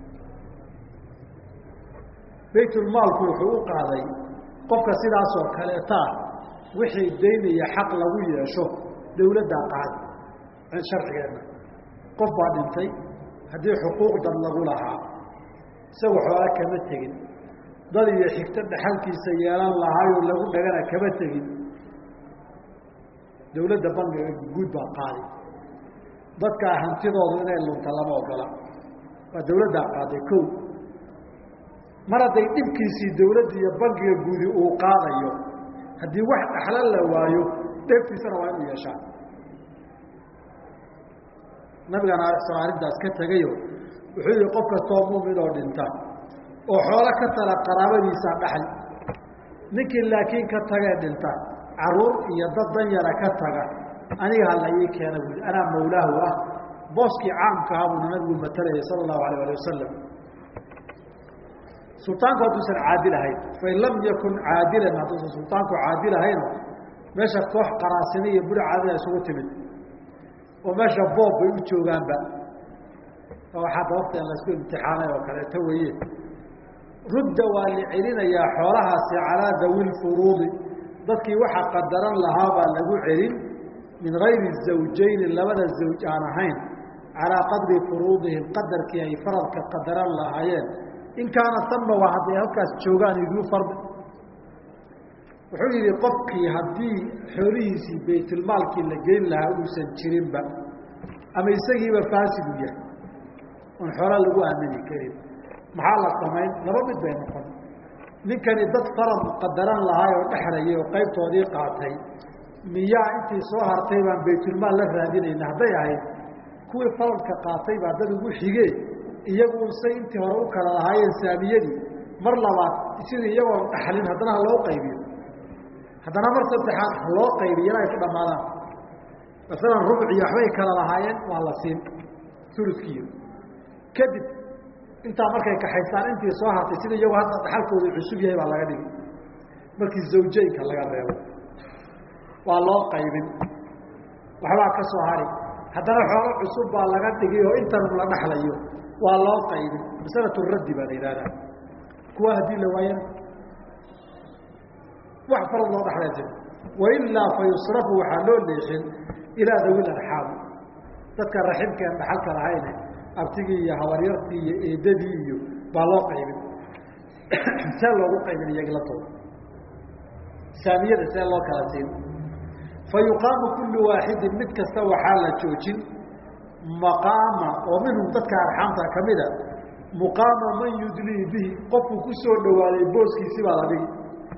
baytulmaalku wuxuu u qaaday qofka sidaasoo kaleetaa wixii daynaya xaq lagu yeesho dawladdaa qaada sharcigeedna qof baa dhintay haddii xuquuq dad lagu lahaa isagu xoola kama tegin dad iyo xigto dhaxalkiisa yeelan lahaayoo lagu dhagana kama tegin dawladda bangiga guud baa qaaday dadkaa hantidoodu inay lunta lama ogola waa dawladdaa qaaday ko mar hadday dhibkiisii dawladda iyo bangiga guudi uu qaadayo haddii wax dhaxla la waayo dheeftiisana waa inuu yeeshaa nabigana sal arrintaas ka tegayo wuxuu yihi qof kastoo muumin oo dhinta oo xoolo ka tala qaraabadiisaa dhaxli ninkii laakiin ka tagee dhinta caruur iyo dad danyara ka taga aniga hala ii keena buui anaa mawlaahu ah booskii caamka ahaa buuna nabigu matalayay sala allahu alayh ali wasalam sultaanku hadduusan caadil ahayn fain lam yakun caadilan hadduusan sultaanku caadil ahayno meesha koox qaraasine iyo buri caadila isugu timid oo meesha boob bay u joogaanba waxaa dababta laisku imtixaanay oo kaleeto weeye rudda waa la celinayaa xoolahaasi calaa dawi lfuruudi dadkii waxa qadaran lahaa baa lagu celin min gayri zawjayni labada zawj aan ahayn calaa qadri furuudihim qadarkii ay faradka qadaran lahaayeen in kaana tama waa hadday halkaas joogaan iduu fardi wuxuu yidhi qofkii haddii xoolihiisii baytulmaalkii la geyn lahaa uusan jirinba ama isagiiba faasidu yahay oon xoola lagu aamini karin maxaa la samayn laba mid bay noqon ninkani dad farad qadaran lahaay oo dhexlayay oo qaybtoodii qaatay miyaa intii soo hartay baan baytulmaal la raadinayna hadday ahayd kuwii faradka qaatay baa dad ugu xigee iyagu say intii hore u kala lahaayeen saamiyadii mar labaad sidii iyagoon dhaxlin haddana ha loo qaybiyo haddana mar saddexaad ha loo qaybiyana ay ku dhammaadaan masalan rubciyo waxbay kala lahaayeen waa la siin uluskiiyo kadib intaa markay kaxaystaan intii soo hartay sida iyagoo hadda dhaxalkoodu cusub yahay baa laga dhigi markii zawjaynka laga reebo waa loo qaybin waxbaa ka soo hari haddana xoolo cusub baa laga dhigi oo intan la dhaxlayo waa loo qaybin masalatu raddi baa la yidhahdaa kuwa haddii la waayana wax farad loo dhaxlay jiro wailaa fa yusrafu waxaa loo leexin ilaa dawil arxaam dadka raximkeen dhaxalka lahayne abtigii iyo habaryartii iyo eedadii iyo baa loo qaybin see loogu qaybin iyaglatooda saamiyada see loo kala siin fa yuqaamu kullu waaxidin mid kasta waxaa la joojin maqaama oo minhum dadka arxaamta kamida muqaama man yudlii bihi qofku ku soo dhawaaday booskiisi baa la dhigi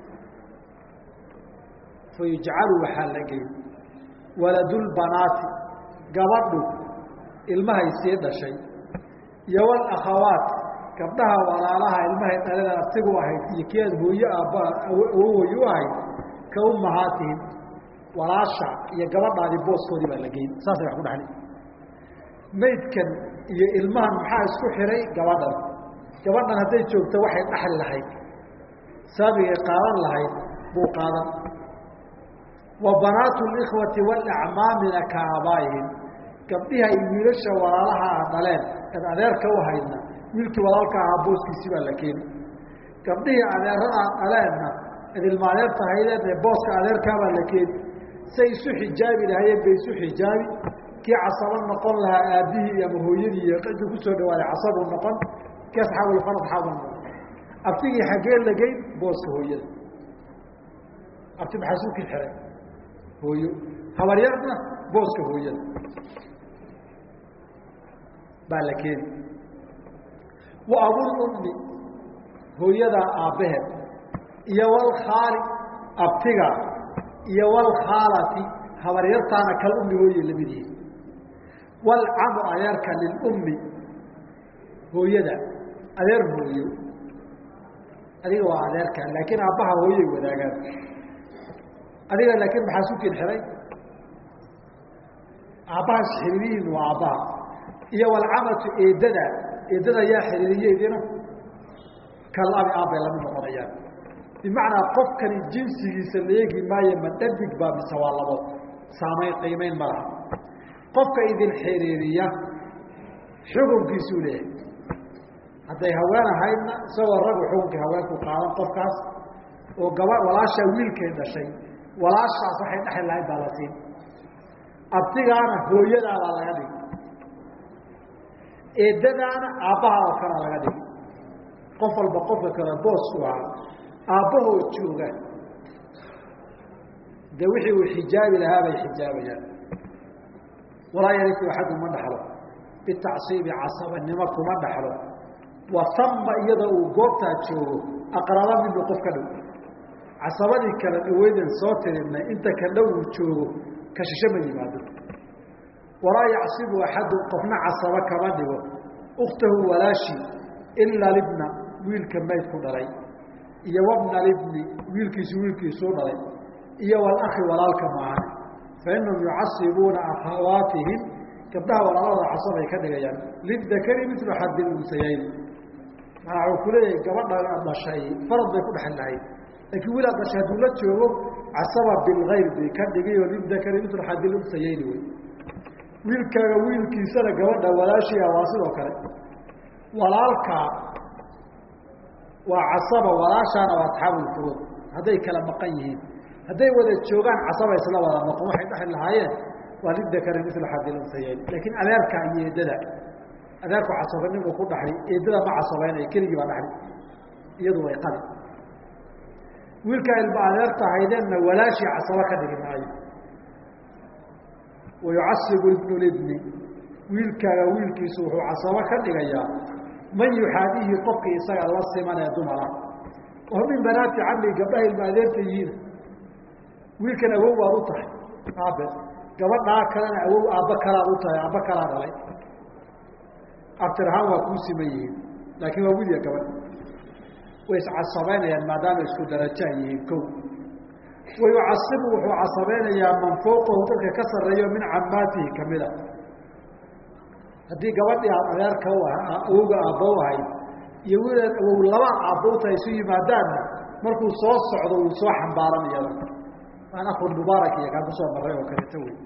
fa yujcalu waxaa la geyn waladulbanaati gabadhu ilmahay sii dhashay iyo walakhawaat gabdhaha walaalaha ilmahay dhalada abtigu ahayd iyo kii aad hooye aabbaa awowoy u ahayd ka ummahaatihim walaasha iyo gabadhaadii booskoodii baa la geyn saasay wax ku dhaxli maydkan iyo ilmahan maxaa isku xihay gabadhan gabadhan hadday joogto waxay dhaxli lahayd saabigay qaadan lahayd buu qaadan wa banaatu likhwati walacmaamina ka aabaa'ihim gabdhihi ay wiilasha walaalaha ah dhaleen eed adeerka u haydna wiilkii walaalka ahaa booskiisii baa la keeni gabdhihii adeerada dhaleenna ed ilmaadeerta haydeen ee booska adeerkaabaa la keeni say isu xijaabi lahayeen bay isu xijaabi kii casabo noqon lahaa aabbihii ama hooyadii iyo cidii kusoo dhawaaday casabuu noqon kii asxaabulfarad xaabuu noqon abtigii xaggee la geyn booska hooyada abti maxaa suukii xiray hooyo habaryarna booska hooyada baa la keeni wa abulummi hooyadaa aabbaheed iyo walkhaali abtiga iyo walkhaalati habaryartaana kal ummi hooye lamid yihin walcamu adeerka lilummi hooyada adeer hooyo adiga waa adeerka laakiin aabbaha hooyay wadaagaan adiga laakiin maxaa sukin xiray aabbahaas xiriirihiin waa aabbaha iyo walcamatu eedada eedada yaa xiriiriyeedina kal abi aabbay lamid noqonayaan bimacnaa qofkani jinsigiisa la eegi maayo ma dhadig baa mise waa labo saamayn qiimeyn ma laha qofka idin xiriiriya xukunkiisuu leeyahay hadday haween ahaydna isagoo ragu xukunkii haweenku qaadan qofkaas oo gaba walaashaa wiilkay dhashay walaashaas waxay dhexli lahayd baa la siin abtigaana hooyadaabaa laga dhigi eedadaana aabbaha oo kalea laga dhigi qof walba qofka kale boosku ahaa aabbahoo jooga de wixii uu xijaabi lahaa bay xijaabayaan walaa yariu axadu ma dhaxlo bitacsiibi casabanimo kuma dhaxlo wa tama iyada uu goobtaa joogo aqraba minhu qof ka dhow casabadii kala dhaweydan soo tirinay inta ka dhow uu joogo ka shisho ma yimaado walaa yacsibu axadu qofna casaba kama dhigo ukhtahu walaashi ila libna wiilka mayd ku dhalay iyo wabna libni wiilkiisu wiilkiisuu dhalay iyo walakhi walaalka maahane fainahum yucasibuuna akhawaatihim gabdhaha walaalada casabay ka dhigayaan lidakari milu xadi unsayayn waxuu ku leeyahay gabadha dhashay farad bay ku dhaxal lahayd laakiin wiil dhashay hadduu la joogo casaba bilghayr bay ka dhigay oo lidakari mitl xadil unsayayni wey wiilkaaga wiilkiisana gabadha walaashiia waa sidoo kale walaalka waa casaba walaashaana waa asxaabulfuruud hadday kala maqan yihiin hadday wada joogaan casaba isla wada noqon waxay dhexli lahaayeen waa lidakari mitl xadil unsayayn laakiin adeerka iyo eedada adeerku casabanimuu ku dhaxay eedada ma casabaynaya keligii baa dhaxli iyadu way qali wiilkaa ilma adeerta haydeenna walaashii casaba ka dhigi maayo wayucasibu ibnu libni wiilkaaga wiilkiisu wuxuu casabo ka dhigayaa man yuxaadihi qofkii isaga la siman ee dumara oo min banaati cammi gabdhaha ilma adeerta yihiin wiilkan awow baad u tahay aabe gabadhaa kalena awow aabba kalaad u tahay aabba kalaa dhalay abtir ahaan waa kuu siman yihiin laakiin waa wiilya gabadh way iscasabaynayaan maadaama isku darajaa yihiin ko wayucasibu wuxuu casabeynayaa man fowqahu dadka ka sarreeyo min camaatihi kamida haddii gabadhii aad adeerka u ah awowga aabba u ahayd iyo wiilaad awow laba aabba u tahay isu yimaadaanna markuu soo socdo wuu soo xambaaran iyada aan akhun mubaarak iyo kaan kusoo marray oo kaleeto wey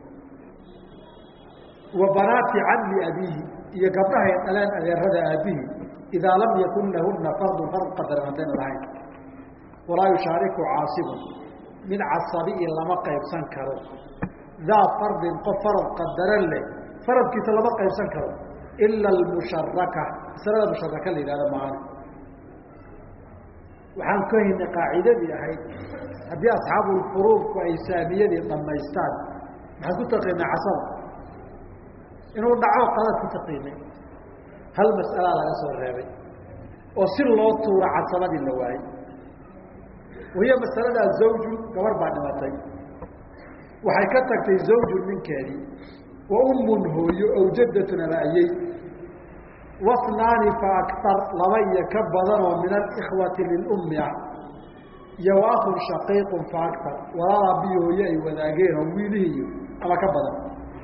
wa banaati cammi abiihi iyo gabdhahay dhaleen adeerada aabihi idaa lam yakun lahuna fardun fard qadaran haddayna lahayn walaa yushaariku caasibun mid casabii lama qaybsan karo daa fardin qof farad qadaran leh faradkiisa lama qaybsan karo ila almusharaka masalada musharaka la yihahdo maana waxaan ka haynay qaacidadii ahayd haddii asxaabulfuruudku ay saamiyadii dhamaystaan maxaad ku taqiinay casaba inuu dhaco qadaad ku taqiinay hal mas'alaa laga soo reebay oo si loo tuuro casabadii la waayey wahiya masaladaa zawju gabar baa dhimatay waxay ka tagtay zawju ninkeedii wa ummun hooyo ow jaddatun abaayey wasnaani fa aktar laba iyo ka badan oo min alikhwati lilummi ah iyo wa akhun shaqiiqun fa aktar walaalaa biyo hooye ay wadaageen oo wiilihiiyo ama ka badan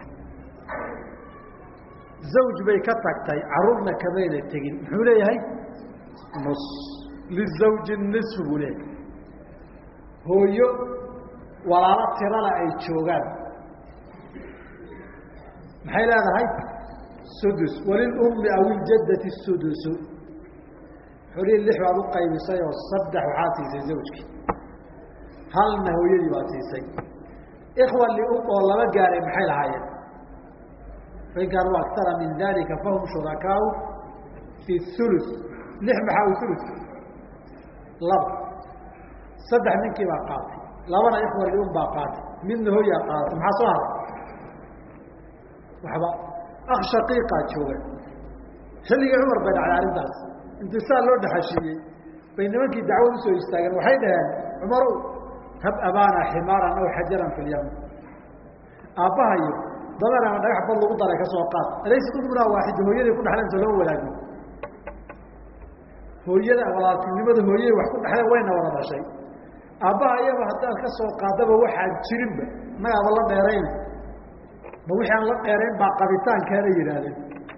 zawj bay ka tagtay carruurna kamayna tegin muxuu leeyahay nus lizawji nisfu buu leeyahay hooyo walaalo tirana ay joogaan maxay leedahay sudus walilummi aw iljaddati sudusu xolii lix baad u qaybisay oo saddex waxaad siisay zawjkii halna hooyadii baad siisay ikhwa lium oo laba gaaray maxay lahaayeen fain kaanuu aktara min dalika fahum shurakaau fi hulus lix maxaa u hulus laba saddex ninkii baa qaatay labana ikhwa lium baa qaatay midna hooyaa qaadatay maxaa soo haray waxba akh shaqiiqaa jooga xilligii cumar bay dhacday arrintaas intisaal loo dhexashiiyey bay nimankii dacwad usoo istaageen waxay dhaheen cumarow hab abaana ximaaran aw xajaran fi lyam aabbahayo dameer ama dhagax bad lagu daray ka soo qaad alaysa umnaa waaxida hooyaday ku dhexleen soo loo wadaagno hooyada walaaltinimada hooyay wax ku dhexleen wayna wada dhashay aabbaha iyaba haddaad ka soo qaadaba waxaan jirinba magaaba la dheerayn ma wixii aan la dheerayn baa qabitaankaana yidhaahdeen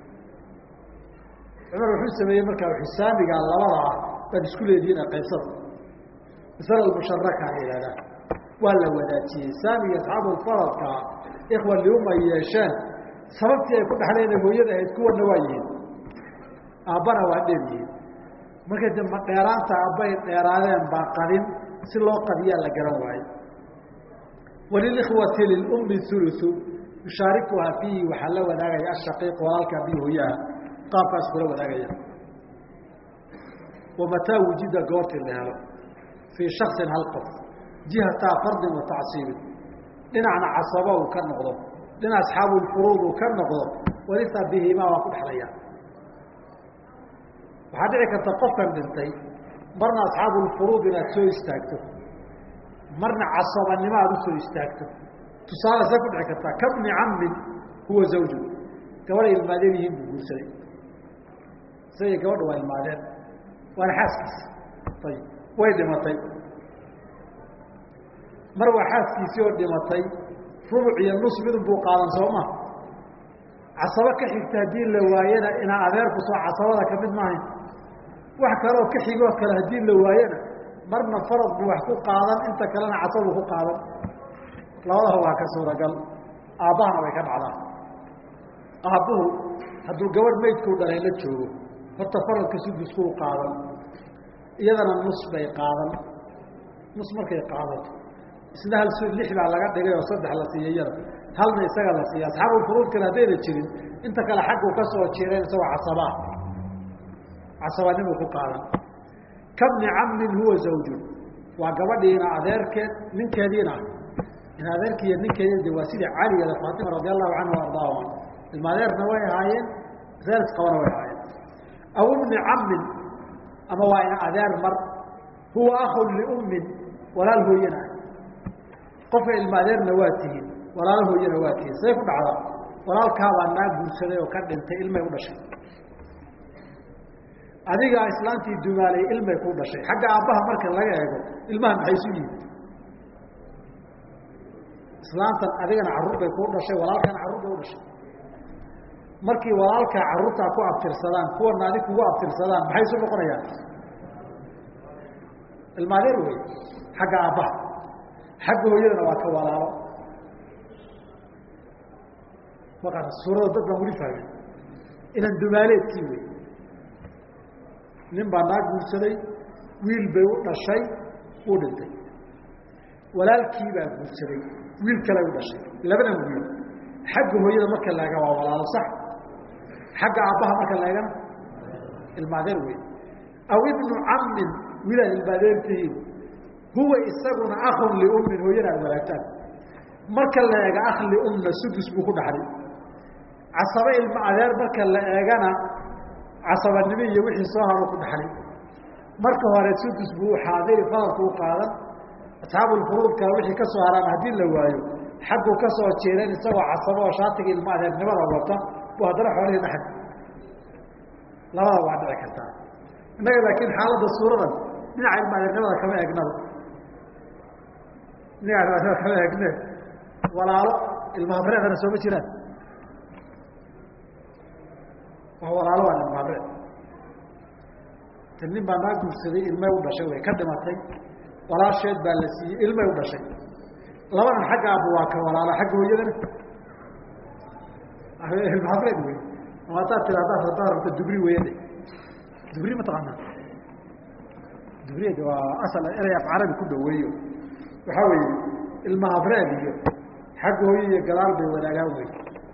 cumar wuxuu sameeyey markaa xisaamiga labada ah baad isku leedihiin qaybsada masala musharaka ay yidhahdaan waa la wadaajiyey saamiga asxaabulfaradka ikhwa lium ay yeesheen sababtii ay ku dhexleen hooyada ahayd kuwana waa yihiin aabbana waa dheer yihiin markay de ma dheeraanta aabbay dheeraadeen baa qadin si loo qadiyaa la garan waayo walilikhwati lilummi hulusu yushaarikuhaa fiihi waxaa la wadaagaya ashaqiiq walaalka bi hooyaha qaabkaas kula wadaagaya wamataa wujida goortii la helo fii shaksin hal qof jihataa fardin wa tacsiibin dhinacna casaba uu ka noqdo dhinac asxaabulfuruud uu ka noqdo walisa bihimaa waa ku dhexlaya waxaa dhici karta qofkan dhintay marna asxaabulfuruud inaad soo istaagto marna casabanimo aad usoo istaagto tusaale sa ku dhici kartaa kabni cammin huwa zawju gabadhay ilmaadeen yihiin buu guursaday isaga gabadha waa ilmaadeen waana xaaskiisa ayib way dhimatay mar waa xaaskiisii oo dhimatay rubuc iyo nus midun buu qaadan sooma casabo ka xigta haddii la waayana inaa adeerku soo casabada kamid maahayn wax kaloo ka xigoo kale haddii la waayana marna farad buu wax ku qaadan inta kalena casabuu ku qaadan labadaha waa ka suuragal aabbahana way ka dhacdaa aabbuhu hadduu gabadh maydkuu dhalay la joogo horta faradka suduskuu qaadan iyadana nus bay qaadan nus markay qaadato isna hal su lix baa laga dhigay oo saddex la siiyey iyada halna isaga la siiya asxaabulfuruud kale haddayna jirin inta kale xagguu ka soo jireen isagoo casabaa casabanimuu ku qaadan kabni cammin huwa zawjun waa gabadhiina adeerkeed ninkeediina in adeerkiiyo ninkeedi waa sidii caliyada faatima radi allahu canha ardaahuma ilma adeerna way ahaayeen reers qabana way ahaayeen aw ibni cammin ama waa ina adeer mar huwa akun liummin walaal hooyana qofka ilma adeerna waa tihiin walaalo hooyana waa tihiin say ku dhacdaa walaalkaabaa naa guursaday oo ka dhintay ilmay u dhashay adigaa islaantii dumaalay ilmay ku dhashay xagga aabbaha marka laga eego ilmaha maxay isu yihin islaantan adigana carruur bay kuu dhashay walaalkana carruur bay u dhashay markii walaalkaa carruurtaa ku abtirsadaan kuwana adig kugu abtirsadaan maxay isu noqonayaan ilma adeer wey xagga aabbaha xagga hooyadana waa ka walaalo markaa suurada dad baan weli fahmin inan dumaaleedkii wey nin baa naa guursaday wiil bay u dhashay uu dhintay walaalkii baa guursaday wiil kale u dhashay labadan wiil xagga hooyada marka laega waa walaalo sax xagga aabbaha marka laegana ilma adeer wey aw ibnu cammin wiilaad ilma adeertihiin huwa isaguna akun liummin hooyana aad walaagtaan marka la eega akh liumna sudus buu ku dhaxlay casaba ilma adeer marka la eegana casabanimo iyo wixii soo haro ku dhaxlay marka hore sudus buu xaadiri faradku u qaadan asxaabulfuruudka wixii ka soo haraan haddii la waayo xagguu ka soo jeereen isagoo casabo oo shaatiga ilma adeernimada wata buu haddana xoolihii dhaxay labada waa dhici kartaa innaga laakiin xaaladda suuradan dhinaca ilma adeernimada kama egnaba dhinaca ilma adeernimada kama egne walaalo ilma habreedana sooma jiraan waa walaalo waa ilma habreed tan nin baa naa guursaday ilmay u dhashay way ka dhimatay walaasheed baa la siiyey ilmay u dhashay labadan xagga aabba waa ka walaalo xagga hooyadana ilma habreed wey ama hadaad tiraahdaa haddaad rabta dubri weyade dubri mataqaanaa dubriyada waa asal erey af carabi ku dhaweeyo waxaa weeye ilma habreed iyo xagga hooyo iyo gadaal bay wadaagaan wey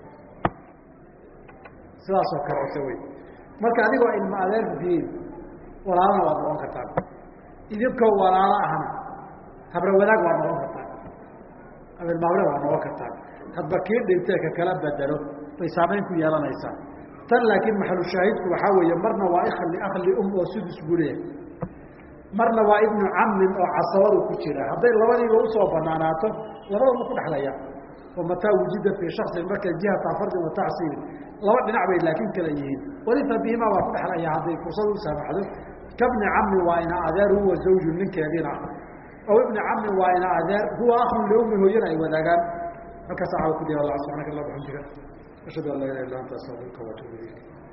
sidaasoo kale ose wey marka adigoo ilma adeer diin walaalana waad noqon kartaan idinkoo walaalo ahna habre wadaag waad noqon kartaan ama ilma habreed waad noqon kartaan hadba kii dhintee ka kala bedelo bay saamayn ku yeelanaysaa tan laakiin maxalu shaahidku waxaa weeye marna waa ikli akli um oo sudus buu leeyahay marna waa ibnu cammin oo casabadu ku jira hadday labadiiba usoo banaanaato labadaba ku dhexlaya wa mataa wujida fii shaksin marka jihata fardin wa tacsiirin laba dhinac bay laakiin kala yihiin walifa bihimaa waa ku dhexlaya hadday fursad u saamaxdo kabni cammin waa ina adeer huwa zawju ninkeediina aw ibni cammin waa ina adeer huwa akhun liummi hooyana ay wadaagaan halkaas caawa ku diya allah subxaanaka allah bxamdika ashhadu an laa ilaha illa anta astaغfiruka wa atuubu ilayk